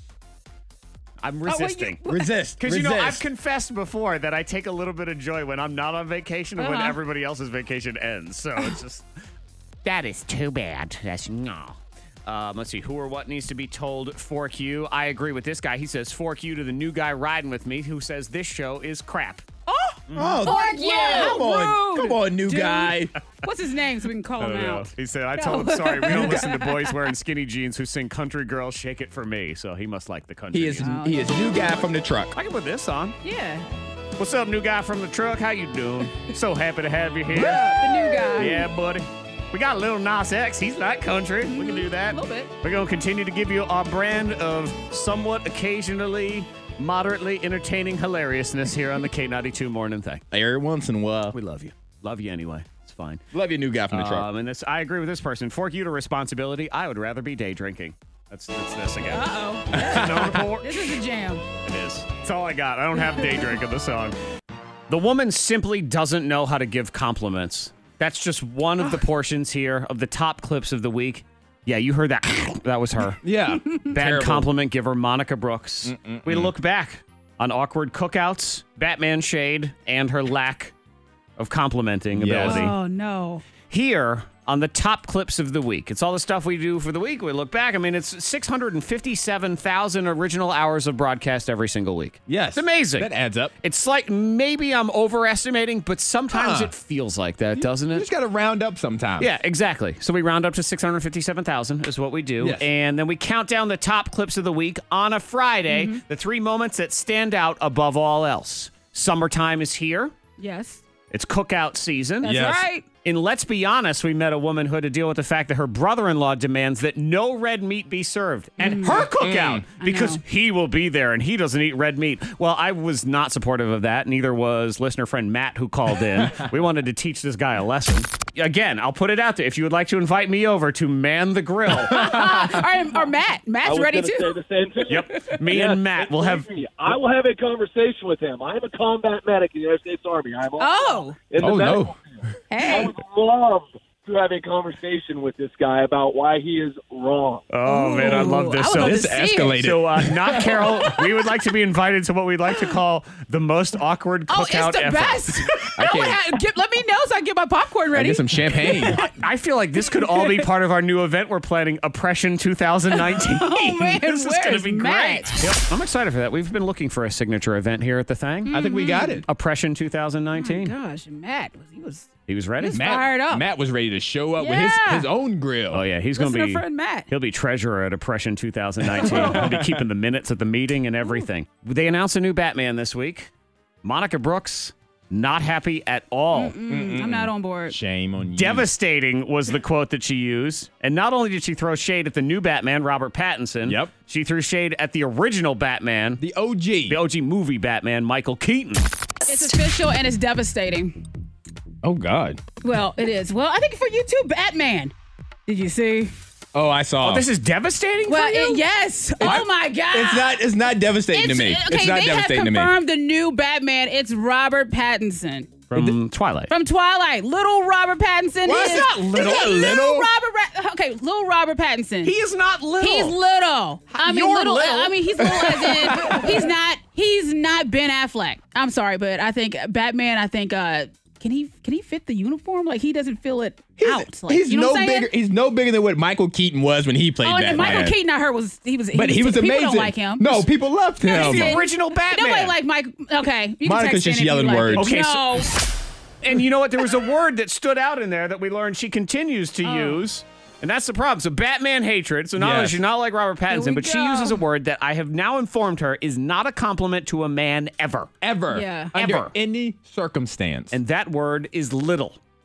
I'm well, you- resisting. Resist. Because, you know, I've Resist. confessed before that I take a little bit of joy when I'm not on vacation and when Uh-huh. everybody else's vacation ends. So it's just, that is too bad. That's no. Um, let's see, who or what needs to be told fork you. I agree with this guy. He says fork you to the new guy riding with me who says this show is crap. Oh, Fork you! come on. Rude. Come on, new Dude. guy. What's his name so we can call I him don't know. out? He said, I told him, sorry, we don't listen to boys wearing skinny jeans who sing Country Girl, Shake It For Me. So he must like the country He is music. he is new guy from the truck. I can put this on. Yeah. What's up, new guy from the truck? How you doing? So happy to have you here. The new guy. Yeah, buddy. We got Lil Nas X. He's not country. We can do that. A little bit. We're going to continue to give you our brand of somewhat occasionally, moderately entertaining hilariousness here on the K ninety-two Morning Thing. Every once in a while. We love you. Love you anyway. It's fine. Love you, new guy from the truck. Um, and this, I agree with this person. Fork you to responsibility. I would rather be day drinking. That's, that's this again. Uh-oh. No report. This is a jam. It is. That's all I got. I don't have day drink in the song. The woman simply doesn't know how to give compliments. That's just one of the portions here of the top clips of the week. Yeah, you heard that. That was her. Yeah. Bad Terrible. compliment giver Monica Brooks. We look back on awkward cookouts, Batman shade, and her lack of complimenting Yes. ability. Oh, no. Here on the top clips of the week. It's all the stuff we do for the week. We look back. I mean, it's six hundred fifty-seven thousand original hours of broadcast every single week. Yes. It's amazing. That adds up. It's like maybe I'm overestimating, but sometimes Huh. it feels like that, doesn't You it? just got to round up sometimes. Yeah, exactly. So we round up to six hundred fifty-seven thousand is what we do. Yes. And then we count down the top clips of the week on a Friday, the three moments that stand out above all else. Summertime is here. Yes. It's cookout season. That's Yes. right. In Let's Be Honest, we met a woman who had to deal with the fact that her brother-in-law demands that no red meat be served at her cookout because know. he will be there and he doesn't eat red meat. Well, I was not supportive of that. Neither was listener friend Matt, who called in. We wanted to teach this guy a lesson. Again, I'll put it out there. If you would like to invite me over to man the grill, All right, or Matt. I Matt's was ready gonna too. say the same thing. yep, me Yes, and Matt will have. believe me, I will have a conversation with him. I'm a combat medic in the United States Army. I'm also Oh. in the Oh, medical no. field. I Hey. would love to have a conversation with this guy about why he is wrong. Oh man, I love Ooh, this. I would So love This to see it. escalated. So, uh, not Carol. We would like to be invited to what we'd like to call the most awkward Oh, cookout it's the ever. best. I No, can't- ha- get- let me know so I can get my popcorn I ready. get some champagne. I feel like this could all be part of our new event we're planning, Oppression twenty nineteen. Oh, man, this is going to where's be Matt? great. Yep. I'm excited for that. We've been looking for a signature event here at the Thing. I think we got it. Oppression twenty Oh, nineteen. gosh, Matt, was he was He was ready. He's Matt, fired up. Matt was ready to show up Yeah. with his, his own grill. Oh yeah, he's going to listener be. friend Matt. He'll be treasurer at Oppression twenty nineteen. He'll be keeping the minutes at the meeting and everything. They announced a new Batman this week. Monica Brooks, not happy at all. Mm, I'm not on board. Shame on you. Devastating was the quote that she used. And not only did she throw shade at the new Batman, Robert Pattinson, Yep. she threw shade at the original Batman, The O G. the O G movie Batman, Michael Keaton. It's official and it's devastating. Oh, God. Well, it is. Well, I think for you too, Batman. Did you see? Oh, I saw. Oh, this is devastating Well, for you? it, yes. Oh my God. It's not. It's not devastating to me. Okay, it's not they have devastating to me. confirmed the new Batman. It's Robert Pattinson From Twilight. from Twilight. Little Robert Pattinson. Well, is, it's not little. It's Little. little Robert. Ra- okay, little Robert Pattinson. He is not little. He's little. I mean, You're little, little. I mean, he's little as in he's not. He's not Ben Affleck. I'm sorry, but I think Batman. I think. uh Can he? Can he fit the uniform? Like he doesn't fill it out. Like, he's you know no what I'm saying? bigger. He's no bigger than what Michael Keaton was when he played Oh, Batman. and Michael Keaton, I heard was he was. But he was people amazing. Don't like him. No, people loved him. He's the Listen, original Batman. Nobody like Mike. Okay, you can Monica's text in just if you yelling like words. it. Okay, so- no. And you know what? There was a word that stood out in there that we learned she continues to use. And that's the problem. So Batman hatred. So not only Yes. is she not like Robert Here Pattinson, we but she go. uses a word that I have now informed her is not a compliment to a man ever. Ever. Yeah. Under Ever. any circumstance. And that word is little.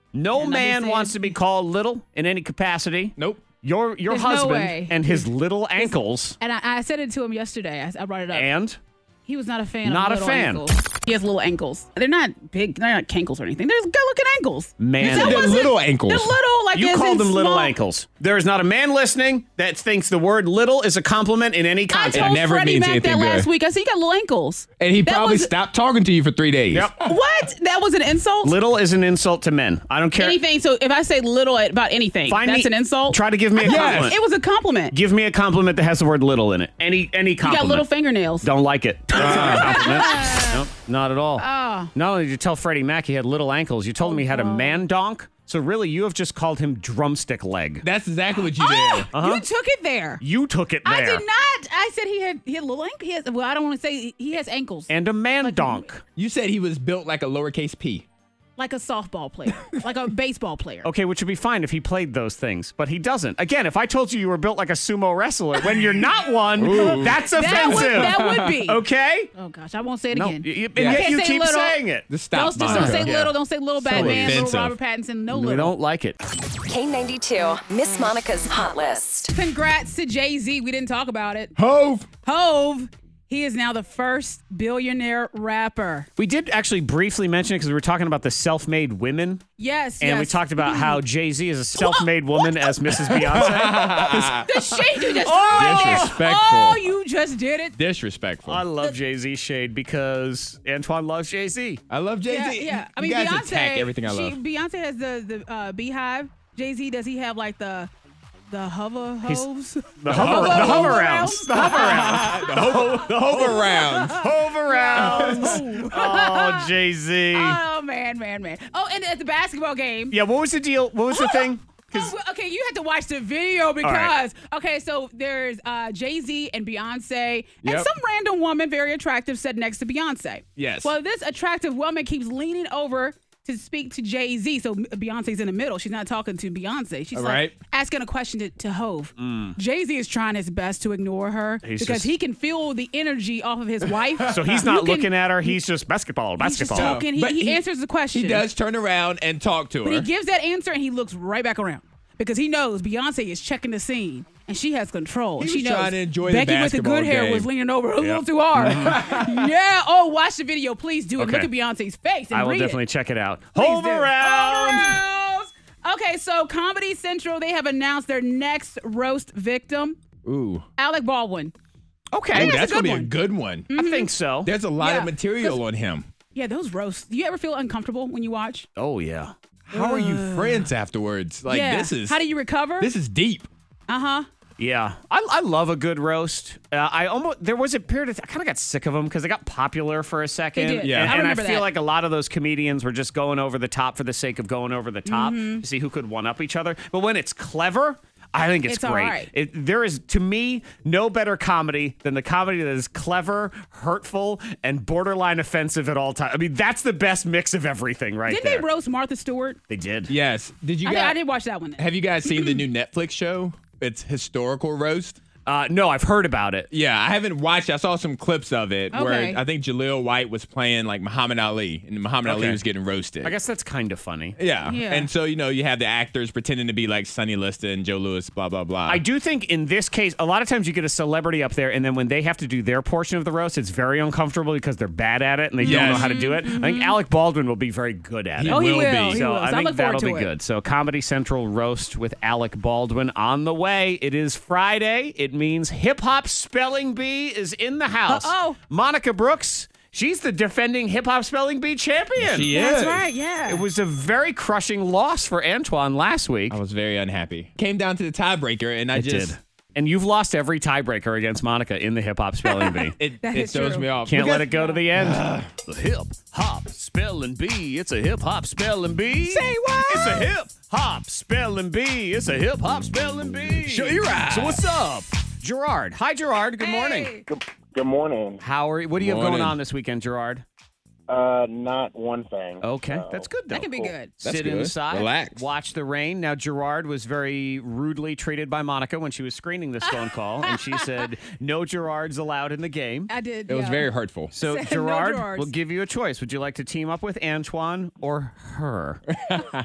No And I've been man saying- wants to be called little in any capacity. Nope. Your your There's no husband way. and his little ankles And I, I said it to him yesterday. I, I brought it up. and He was not a fan Not a of little fan. ankles. He has little ankles. They're not big. They're not cankles or anything. They're good-looking ankles. man. said That they're wasn't- little ankles. They're little, like You as called in them little small. ankles. There is not a man listening that thinks the word little is a compliment in any I context. told never Freddie means Mac that anything last good. week. I said, you got little ankles. And he That probably was- stopped talking to you for three days. Yep. What? That was an insult? Little is an insult to men. I don't care. Anything. So if I say little about anything, Find that's me- an insult? Try to give me a I thought compliment. It was a compliment. Give me a compliment that has the word little in it. Any any You compliment. got little fingernails. Don't like it. That's not a compliment. Nope, not at all. Oh. Not only did you tell Freddie Mac he had little ankles, you told him he had a man donk. So really, you have just called him drumstick leg. That's exactly what you Oh, did. you took it there. You took it there. I did not. I said he had he had little ankles. He has, well, I don't want to say he has ankles. And a man donk. You said he was built like a lowercase p. Like a softball player, like a baseball player. Okay, which would be fine if he played those things, but he doesn't. Again, if I told you you were built like a sumo wrestler when you're not one, that's That offensive. would, that would be. Okay? Oh gosh, I won't say it No, again. y- y- and I yet can't you say keep little. saying it. Just stop. Don't, just don't Monica. say little. Don't say little Batman, offensive. little Robert Pattinson. No We little. don't like it. K ninety-two, Miss Monica's Hot List. Congrats to Jay-Z. We didn't talk about it. Hove. Hove. He is now the first billionaire rapper. We did actually briefly mention it because we were talking about the self-made women, Yes, and we yes. talked about how Jay-Z is a self-made woman as Missus Beyonce. The shade you just Oh! Disrespectful. Oh, you just did it. Disrespectful. I love Jay-Z shade because Antoine loves Jay-Z. I love Jay Yeah, Z. yeah. I mean, you guys Beyonce. attack everything I she, love. Beyonce has the the uh, beehive. Jay Z, does he have like the the hover hoves? The hover, the hover rounds. The hover rounds. the Hove, the Hove around. Hover rounds. Oh, Jay-Z. Oh man, man, man. Oh, and at the basketball game. Yeah, what was the deal? What was the thing? 'Cause- Oh, okay, you had to watch the video because right. okay, so there's uh, Jay Z and Beyonce, and Yep. some random woman, very attractive, sat next to Beyonce. Yes. Well, this attractive woman keeps leaning over to speak to Jay Z, so Beyonce's in the middle. She's not talking to Beyonce. She's All like right. asking a question to, to Hove. Jay Z is trying his best to ignore her Mm. He's because just- he can feel the energy off of his wife. So he's You not can- looking at her. He's just basketball, He's just basketball. talking. He, But he he- answers the question. He does turn around and talk to But her. he gives that answer and he looks right back around because he knows Beyonce is checking the scene and she has control. He she was knows trying to enjoy the Becky with the basketball good hair game. was leaning over a little too hard. yeah. Oh, watch the video, please do it. Okay. Look at Beyonce's face and I will read definitely it. check it out. Please Hold do. around. Hold around. Okay, so Comedy Central, they have announced their next roast victim, Ooh. Alec Baldwin. Okay, that's That's a going to good be a one. good one. I think so. There's a lot Yeah, of material on him. Yeah, those roasts. Do you ever feel uncomfortable when you watch? Oh yeah. How are you friends afterwards? Like yeah. this is How do you recover? this is deep. Uh huh. Yeah, I, I love a good roast. Uh, I almost there was a period of I kind of got sick of them because they got popular for a second. They did. Yeah. and, I and I remember feel that. like a lot of those comedians were just going over the top for the sake of going over the top Mm-hmm. to see who could one up each other. But when it's clever, I think it's, It's all great. right. It, there is to me no better comedy than the comedy that is clever, hurtful, and borderline offensive at all times. I mean, that's the best mix of everything, right Didn't there. they roast Martha Stewart? They did. Yes. Did you I, guys? I did watch that one. Have you guys seen the new Netflix show? It's historical roast. Uh, no, I've heard about it. Yeah, I haven't watched. I saw some clips of it Okay. where I think Jaleel White was playing like Muhammad Ali, and Muhammad Ali Okay. was getting roasted. I guess that's kind of funny. Yeah. Yeah. And so, you know, you have the actors pretending to be like Sonny Liston, Joe Lewis, blah, blah, blah. I do think in this case, a lot of times you get a celebrity up there, and then when they have to do their portion of the roast, it's very uncomfortable because they're bad at it and they don't Yes. know how to do it. I think Alec Baldwin will be very good at He it. Oh, he will will. be. He So will. I So I think look forward that'll to be it. good. So Comedy Central roast with Alec Baldwin on the way. It is Friday. It means hip hop spelling bee is in the house. Uh-oh. Monica Brooks, she's the defending hip hop spelling bee champion. She is. That's right. Yeah. It was a very crushing loss for Antoine last week. I was very unhappy. Came down to the tiebreaker, and I It just did. And you've lost every tiebreaker against Monica in the hip hop spelling bee. it, That it is throws true. me off. Can't Because- let it go to the end. the hip hop spelling bee. It's a hip hop spelling bee. Say what? It's a hip hop spelling bee. It's a hip hop spelling bee. Show your eyes. So what's up, Gerard? Hi, Gerard. Good morning. Hey. Good, good morning. How are you? What do you have Morning. going on this weekend, Gerard? Uh, not one thing. Okay, So, that's good though. That can be Cool. good. That's Sit good. inside, Relax. watch the rain. Now, Gerard was very rudely treated by Monica when she was screening this phone call, and she said, no Gerards allowed in the game. I did. It was yeah. very hurtful. So, No Gerard, Gerards. we'll give you a choice. Would you like to team up with Antoine or her?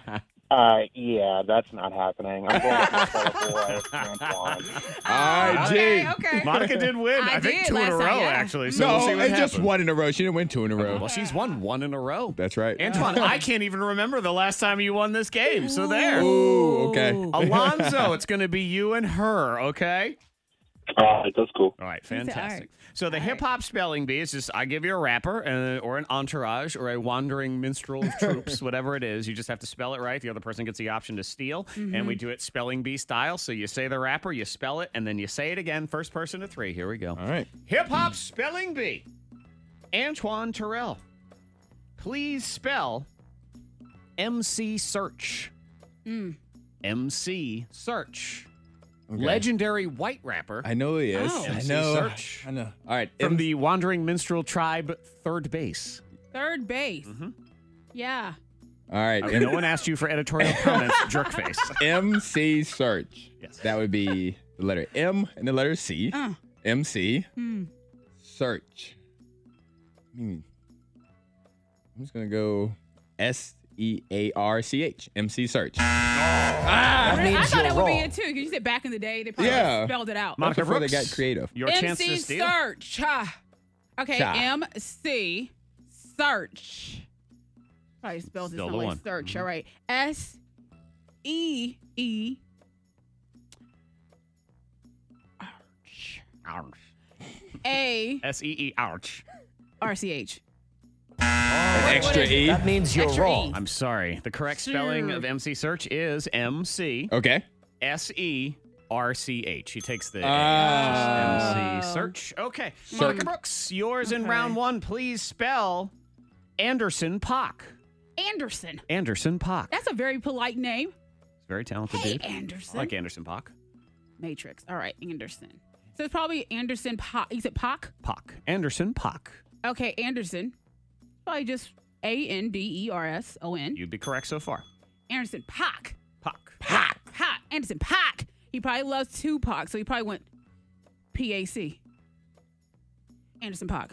Uh, yeah, that's not happening. I'm going to spell a boy, Antoine. All right, Okay, G. okay. Monica did win. I I, think did two in last a row, time, yeah. actually. So we'll see No, what it's just happens. one in a row. She didn't win two in a row. Well, she's won one in a row. That's right. Antoine, I can't even remember the last time you won this game. So there. Ooh, okay. Alonzo, it's going to be you and her, okay? All right, that's cool. All right, said, all fantastic. right. So the hip hop spelling bee is just I give you a rapper and, or an entourage or a wandering minstrel of troops, whatever it is. You just have to spell it right. The other person gets the option to steal, and we do it spelling bee style. So you say the rapper, you spell it, and then you say it again. First person to three. Here we go. All right. Hip hop spelling bee. Antoine Terrell. Please spell M C Search. M C Search. Okay. Legendary white rapper. I know he is. Oh. I M C know. Search. I know. All right. From M- the Wandering Minstrel Tribe, third base. Third base. Yeah. All right. Okay, M- no one asked you for editorial comments, jerkface. M C Search. Yes. That would be the letter M and the letter C. Uh. M C Hmm. Search. Hmm. I'm just going to go S E A R C H. M C Search. I, means I thought you're that would be wrong. it too, because you said back in the day they probably Yeah. spelled it out. Monica Before they Brooks, got creative. Your chance M C to steal. Search. Ah. Okay, Cha. M C Search. Probably spells it Still some the way. one. Search. All right. S E E Ouch. A S E E, ouch. R C H. An extra is it? E. That means you're Extra wrong. E. I'm sorry. The correct spelling of M C Search is M C Okay. S E R C H. He takes the A. Ah. M C Search. Okay. Monica Brooks, yours in Okay. round one. Please spell Anderson Paak. Anderson. Anderson Paak. That's a very polite name. Very talented Hey, dude. Anderson. I like Anderson Paak. Matrix. All right, Anderson. So it's probably Anderson Paak. You said Paak? Paak. Anderson Paak. Okay, Anderson. Probably just A N D E R S O N. You'd be correct so far. Anderson Paak. Paak. Paak. Paak. Anderson Paak. He probably loves Tupac, so he probably went P A C. Anderson Paak.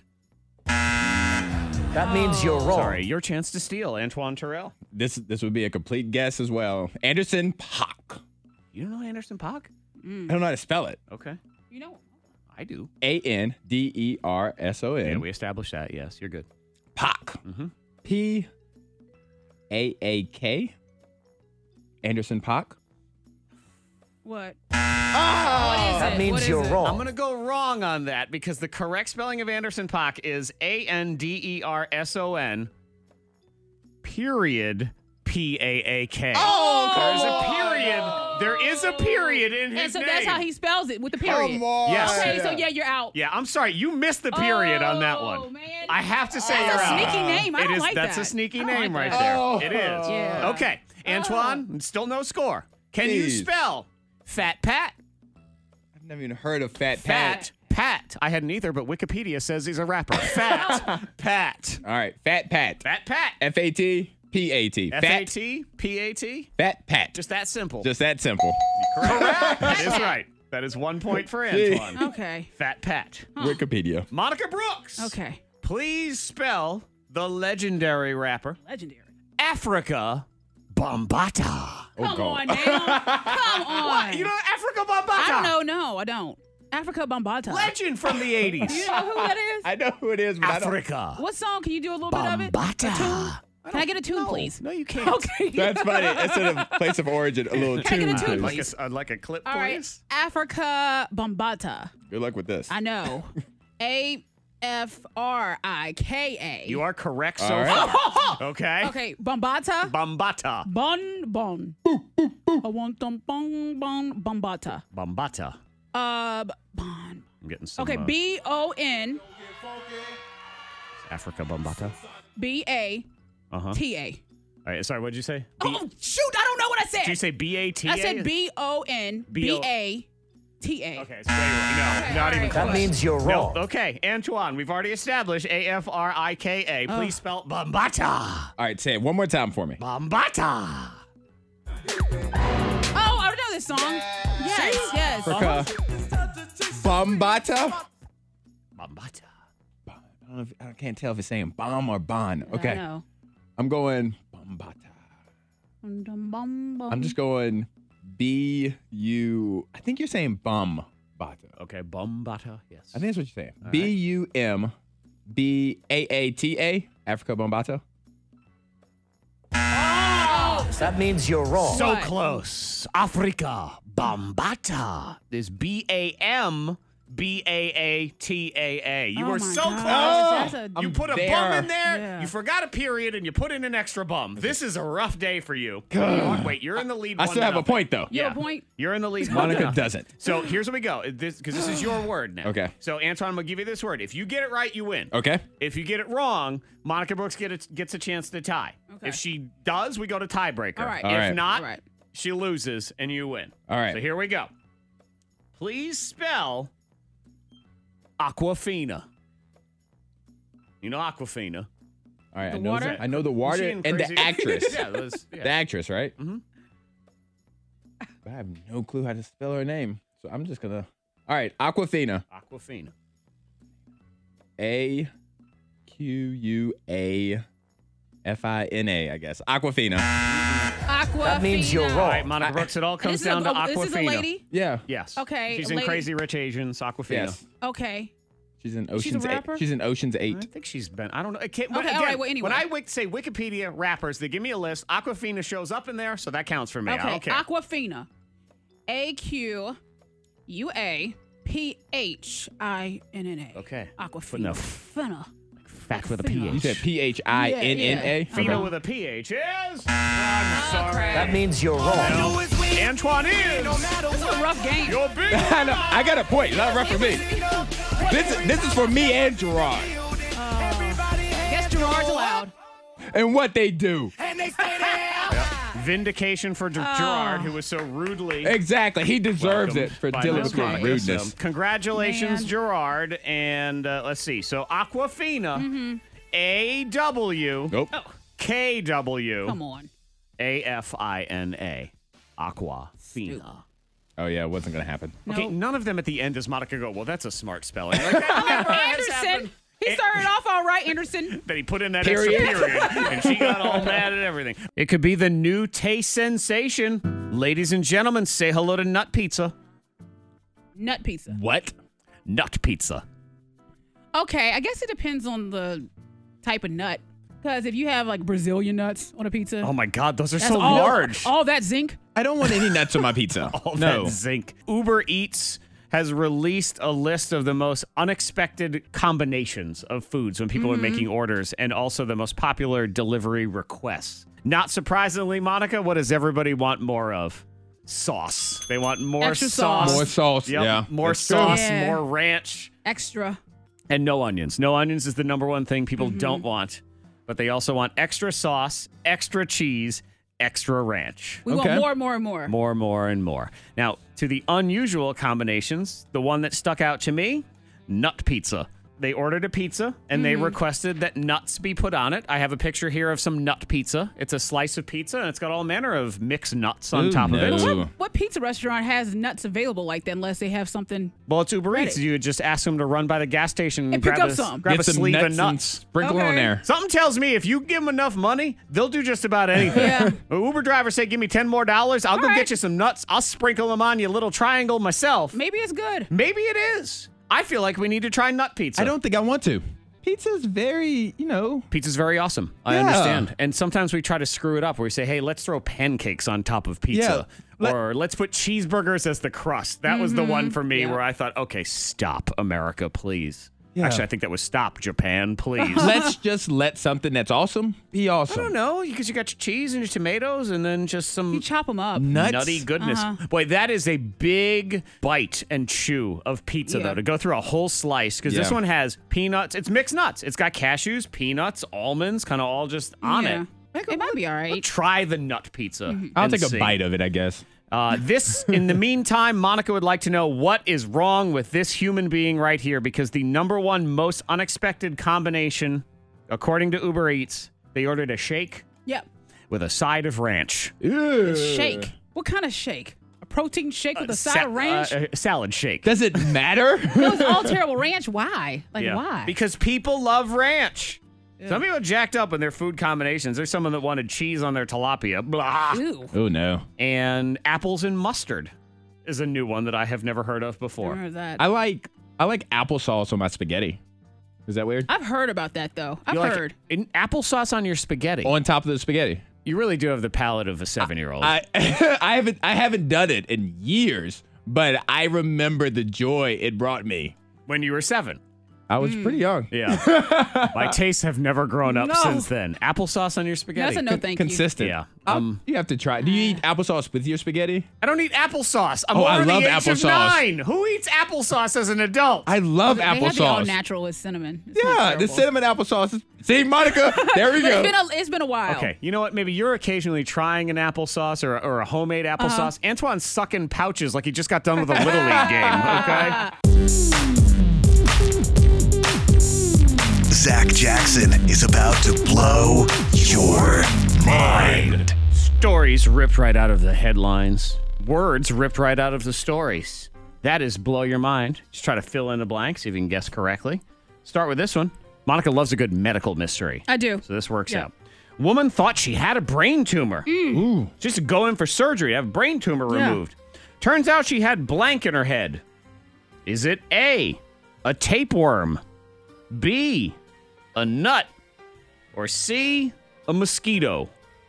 That means you're wrong. Sorry, your chance to steal, Antoine Terrell. This this would be a complete guess as well. Anderson Paak. You don't know Anderson Paak? I don't know how to spell it. Okay. You know, I do. A N D E R S O Yeah, N. we established that. Yes, you're good. Paak. Mm-hmm. P A A K. Anderson Paak. what? Ah! What is That it? means What is you're it? wrong. I'm going to go wrong on that because the correct spelling of Anderson Paak is A N D E R S O N period P A A K. Oh, There's a period. There is a period in his And so name. that's how he spells it, with the period. Come on. Yes. Okay, so yeah, you're out. Yeah, I'm sorry. You missed the period on that Oh, one. man. I have to say That's you're a out. sneaky name. I It don't is- like That's that. a sneaky I don't name like right that. there. Oh. It is. Yeah. Okay. Antoine, still no score. Can you Jeez. spell Fat Pat? I've never even heard of Fat Fat Pat. I hadn't either, but Wikipedia says he's a rapper. Fat Pat. All right. Fat Pat. Fat Pat. F A T P A T. F A Fat T P A T. Fat Pat. Just that simple. Just that simple. correct. That is right. That is one point for Antoine. Okay. Fat Pat. Wikipedia. Monica Brooks. Okay. Please spell the legendary rapper Legendary. Africa Bambata. Oh, Come God. on now. Come on. You know Africa Bambata? I don't know. No, I don't. Africa Bambata. Legend from the Do you eighties. know who that is? I know who it is, but I don't. Africa What song? Can you do a little bit of it? A tune? Bambata. Can I get a tune, please? No, you can't. Okay. That's funny. Instead of place of origin, a little Can I get tune, a tune, please. Like please? a, uh, like a clip, All right. please. Africa Bambata. Good luck with this. I know. A F R I K A. You are correct so All right. far. Okay. Okay. Bambata. Bambata. Bon bon. I want them bon bon Bambata. Bambata. Uh, b- bon. I'm getting some. Okay. uh, B O N Africa Bambata. B A Uh huh. T A. All right. Sorry. What did you say? Oh shoot! I don't know what I said. Did you say B A T A? I said B O N B A T A. Okay. It's way wrong. No, Okay, not all even right. close. That means you're No. wrong. Okay. Antoine, we've already established A F R I K A. Please spell Bambata. All right, say it one more time for me. Bambata. Oh, I know this song. Yes, yes. Africa. Bambata. Bambata. I don't know if, I can't tell if it's saying bomb or bon. I Okay. know. I'm going Bambata. I'm just going B U. I think you're saying bum bata. Okay, Bumbata, yes. I think that's what you're saying. All B U M B A A T A. Africa Bombata. That means you're wrong. So What? close. Africa Bambata. There's B A M B A A T A A. You Oh were my so gosh, close. that's a- You I'm put a there. bum in there, Yeah. you forgot a period, and you put in an extra bum. This is a rough day for you. Wait, you're in the lead. I one still to have a nothing. point, though. You have a point? You're in the lead. one to Monica nothing. doesn't. So here's what we go. This because this is your word now. Okay. So Antoine, I'm gonna give you this word. If you get it right, you win. Okay. If you get it wrong, Monica Brooks get a, gets a chance to tie. Okay. If she does, we go to tiebreaker. All right. If All right. not, All right. she loses and you win. All right. So here we go. Please spell Aquafina. You know Aquafina. All right. The I know water? that. I know the Was water she and in the Crazy- actress. yeah, those, yeah. The actress, right? Mhm. I have no clue how to spell her name, so I'm just gonna. All right, Aquafina. Aquafina. A Q U A F I N A, I guess. Aquafina. Aquafina. That means you're All wrong. right, Monica Brooks, it all And comes this is a- down to oh, Aquafina. This is a lady? Yeah. Yes. Okay, She's a in lady- Crazy Rich Asians, Aquafina. Yes. Okay. She's in She's a Ocean's Eight. rapper? She's in Ocean's I Eight. think she's been. I don't know. It can't, Okay, again, all right, well, anyway. When I wik- say Wikipedia rappers, they give me a list. Aquafina shows up in there, so that counts for me. I Okay. don't care. Aquafina. A Q U A P H I N N A. Okay. Aquafina. No. Fina. Fact with a Fina. You P said H. P H I N N A? Fina Okay. with a P H is. I'm sorry. That means you're wrong. Antoine is. This is a rough game. You're big. I know. I got a point. Not rough for me. This, this is for me and Gerard. Guess Gerard's allowed. And what they do. Vindication for Ger- Gerard, who was so rudely. Exactly. He deserves welcomed it for by dealing Miss with my Monica. rudeness. So, congratulations, Man. Gerard. And uh, let's see. So Aquafina, A W, Nope. K W, Come on. A F I N A. Aquafina. Oh, yeah. It wasn't going to happen. Okay, Nope. none of them at the end does Monica go, well, that's a smart spelling. Like, that never has Anderson. happened. He started off all right, Anderson. That he put in that Period. extra period, and she got all mad at everything. It could be the new taste sensation. Ladies and gentlemen, say hello to Nut Pizza. Nut pizza. What? Nut Pizza. Okay, I guess it depends on the type of nut. Because if you have like Brazilian nuts on a pizza, Oh my God, those are that's so all, large. all that zinc. I don't want any nuts on my pizza. all no. that zinc. Uber Eats has released a list of the most unexpected combinations of foods when people are making orders, and also the most popular delivery requests. Not surprisingly, Monica, what does everybody want more of? Sauce. They want more Extra sauce. sauce. More sauce. Yep, Yeah. more That's true. sauce, Yeah. more ranch, Extra. and no onions. No onions is the number one thing people don't want, but they also want extra sauce, extra cheese, extra ranch. We Okay. want more and more and more. More, more, and more. Now, to the unusual combinations, the one that stuck out to me, nut pizza. They ordered a pizza and they requested that nuts be put on it. I have a picture here of some nut pizza. It's a slice of pizza and it's got all manner of mixed nuts on Ooh, top no. of it. Ooh. What, what pizza restaurant has nuts available like that unless they have something? Well, it's Uber Eats. Ready. You would just ask them to run by the gas station and, And pick grab, up a, some. grab Get a some sleeve nuts of and nuts. sprinkle on Okay. there. Something tells me if you give them enough money, they'll do just about anything. Yeah. An Uber driver say, give me ten more dollars. I'll go right. get you some nuts. I'll sprinkle them on your little triangle myself. Maybe it's good. Maybe it is. I feel like we need to try nut pizza. I don't think I want to. Pizza's very, you know. Pizza's very awesome. I Yeah. understand. And sometimes we try to screw it up where we say, hey, let's throw pancakes on top of pizza. Yeah. Let- or let's put cheeseburgers as the crust. That was the one for me Yeah. where I thought, okay, stop, America, please. Yeah. Actually, I think that was stop, Japan, please. Let's just let something that's awesome be I awesome. don't know, because you got your cheese and your tomatoes and then just some You chop them up. Nuts. nutty goodness. Uh-huh. Boy, that is a big bite and chew of pizza, Yeah. though, to go through a whole slice. Because this Yeah. one has peanuts. It's mixed nuts. It's got cashews, peanuts, almonds, kind of all just on Yeah. it. It might be all right. Try the nut pizza. I'll and take a see. bite of it, I guess. Uh, this, in the meantime, Monica would like to know what is wrong with this human being right here, because the number one most unexpected combination, according to Uber Eats, they ordered a shake Yep. with a side of ranch. Shake. What kind of shake? A protein shake with a side Sa- of ranch? uh, a salad shake. Does it matter? it was all terrible ranch. Why? Like, Yeah. why? Because people love ranch. Some people are jacked up in their food combinations. There's someone that wanted cheese on their tilapia. Blah. Ew. Oh, no. And apples and mustard is a new one that I have never heard of before. Never heard that. I like I like applesauce on my spaghetti. Is that weird? I've heard about that though. I've You like heard. in applesauce on your spaghetti. On top of the spaghetti. You really do have the palate of a seven-year-old. I I haven't I haven't done it in years, but I remember the joy it brought me. when you were seven. I was pretty young. Yeah. My tastes have never grown up No. since then. Applesauce on your spaghetti. That's a no thank you. Consistent. Yeah. Um, Um, you have to try. Do you eat applesauce with your spaghetti? I don't eat applesauce. I'm Oh, over I the love age applesauce. of nine. Who eats applesauce as an adult? I love They have the all applesauce. natural with cinnamon. It's not Yeah, the terrible. cinnamon applesauce. is- See, Monica, there we But go. it's been a, it's been a while. Okay, you know what? Maybe you're occasionally trying an applesauce or, or a homemade applesauce. Antoine's sucking pouches like he just got done with a Little League game, okay? Zach Jackson is about to blow your mind. Stories ripped right out of the headlines. Words ripped right out of the stories. That is Blow Your Mind. Just try to fill in the blanks, see if you can guess correctly. Start with this one. Monica loves a good medical mystery. I do. So this works Yeah. out. Woman thought she had a brain tumor. Ooh. Just to go in for surgery to have a brain tumor Yeah. removed. Turns out she had blank in her head. Is it A, a tapeworm, B, a nut, or C, a mosquito?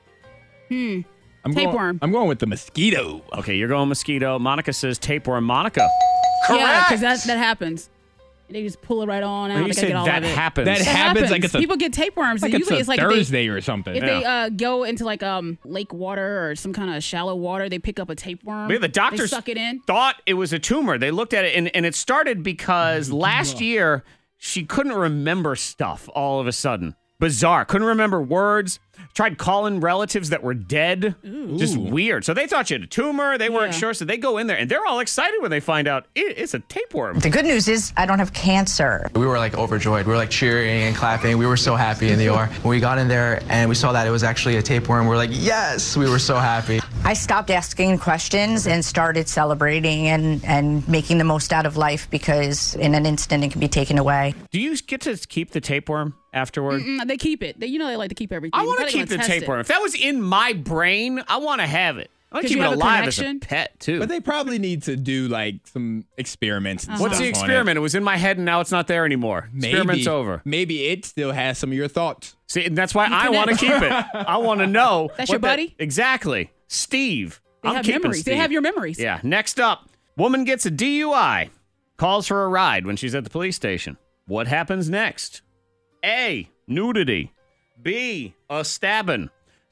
I'm Tapeworm. Going, I'm going with the mosquito. Okay, you're going mosquito. Monica says tapeworm. Monica. Yeah, because that, that happens. They just pull it right on out. You They gotta said get all that of it. happens. That That happens like it's a, People get tapeworms. like and it's usually a it's like if they, Thursday or something. if Yeah. they uh, go into like um lake water or some kind of shallow water, they pick up a tapeworm. Yeah, the They doctors suck it in. thought it was a tumor. They looked at it, and, and it started because last year she couldn't remember stuff all of a sudden. Bizarre. Couldn't remember words. Tried calling relatives that were dead. Just weird. So they thought she had a tumor. They weren't Yeah. sure. So they go in there, and they're all excited when they find out it, it's a tapeworm. The good news is I don't have cancer. We were like overjoyed. We were like cheering and clapping. We were so happy in the O R. When we got in there and we saw that it was actually a tapeworm, we were like, yes, we were so happy. I stopped asking questions and started celebrating and, and making the most out of life because in an instant it can be taken away. Do you get to keep the tapeworm afterward? Mm, they keep it. They, you know they like to keep everything. I want to Probably keep the gonna test it. tapeworm. If that was in my brain, I want to have it. I want to 'Cause keep you it have a alive as a connection? pet, too. But they probably need to do like some experiments. And What's stuff the on experiment? It. was in my head and now it's not there anymore. Maybe, Experiment's over. Maybe it still has some of your thoughts. See, and that's why I want to keep it. I want to know. That's what your that- buddy? exactly. Steve. They I'm have keeping memories. They Steve. have your memories. Yeah. Next up, woman gets a D U I, calls for a ride when she's at the police station. What happens next? A, nudity. B, a stabbing.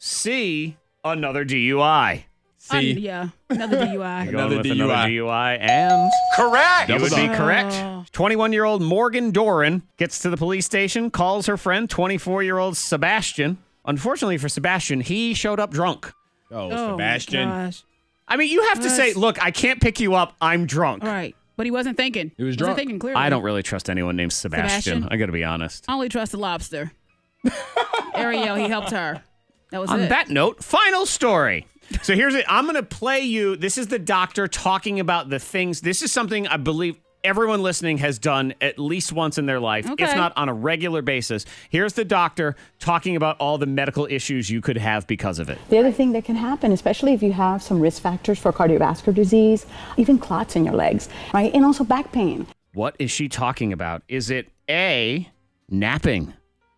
C, another D U I. Un- See, yeah, another D U I. Going Another with D U I. another D U I and Correct. you would be Double correct. twenty-one-year-old Morgan Doran gets to the police station, calls her friend, twenty-four-year-old Sebastian. Unfortunately for Sebastian, he showed up drunk. oh, Oh, Sebastian. my gosh. I mean, you have to say, Yes. look, I can't pick you up. I'm drunk. All right, but he wasn't thinking. He was Wasn't drunk. thinking clearly. I don't really trust anyone named Sebastian. Sebastian? I got to be honest. I only trust the lobster. Ariel, he helped her. That was On it. that note, final story. So here's it. I'm going to play you. This is the doctor talking about the things. This is something I believe everyone listening has done at least once in their life, if Okay. not on a regular basis. Here's the doctor talking about all the medical issues you could have because of it. The other thing that can happen, especially if you have some risk factors for cardiovascular disease, even clots in your legs, right? And also back pain. What is she talking about? Is it A, napping,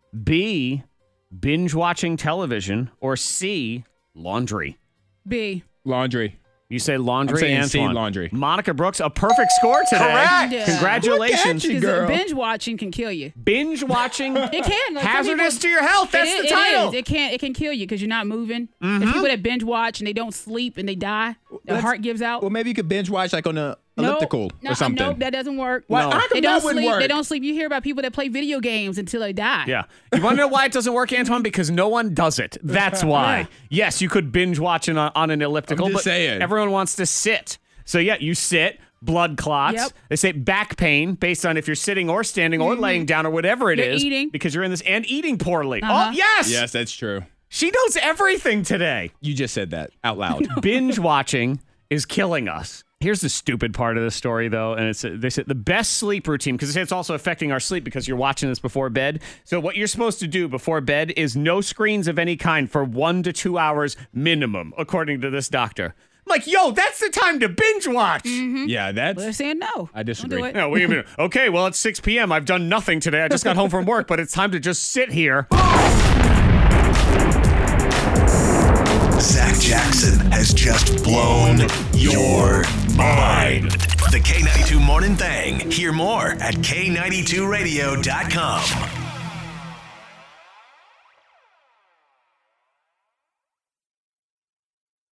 B, binge watching television, or C, laundry? B. Laundry. You say laundry, I'm saying C, Antoine. laundry. Monica Brooks, a perfect score today. Correct. Yeah. Congratulations. Look at you, 'Cause girl. binge watching can kill you. Binge watching It can. Like, some hazardous people- to your health. That's It the is- title. It is. It can. It can kill you because you're not moving. Mm-hmm. There's people that binge watch and they don't sleep and they die. Their Let's- heart gives out. Well, maybe you could binge watch like on a Nope. elliptical no, or something. Nope, that doesn't work. Why- No. how They come don't that wouldn't sleep. work? They don't sleep. You hear about people that play video games until they die. Yeah. You want to know why it doesn't work, Antoine? Because no one does it. That's why. Yeah. Yes, you could binge watch on, on an elliptical, I'm just but saying. everyone wants to sit. So, yeah, you sit, blood clots. Yep. They say back pain based on if you're sitting or standing or laying down or whatever it is. You're eating. Because you're in this and eating poorly. Uh-huh. Oh, yes. Yes, that's true. She knows everything today. You just said that out loud. Binge watching is killing us. Here's the stupid part of the story, though, and it's they said the best sleep routine, because it's also affecting our sleep because you're watching this before bed. So what you're supposed to do before bed is no screens of any kind for one to two hours minimum, according to this doctor. I'm like, yo, that's the time to binge watch. Mm-hmm. Yeah, that's. They're saying no. I disagree. Don't do it. No, wait a minute. Okay, well, it's six p.m. I've done nothing today. I just got home from work, but it's time to just sit here. Zach Jackson has just blown your mind. The K ninety-two Morning Thing. Hear more at K ninety-two radio dot com.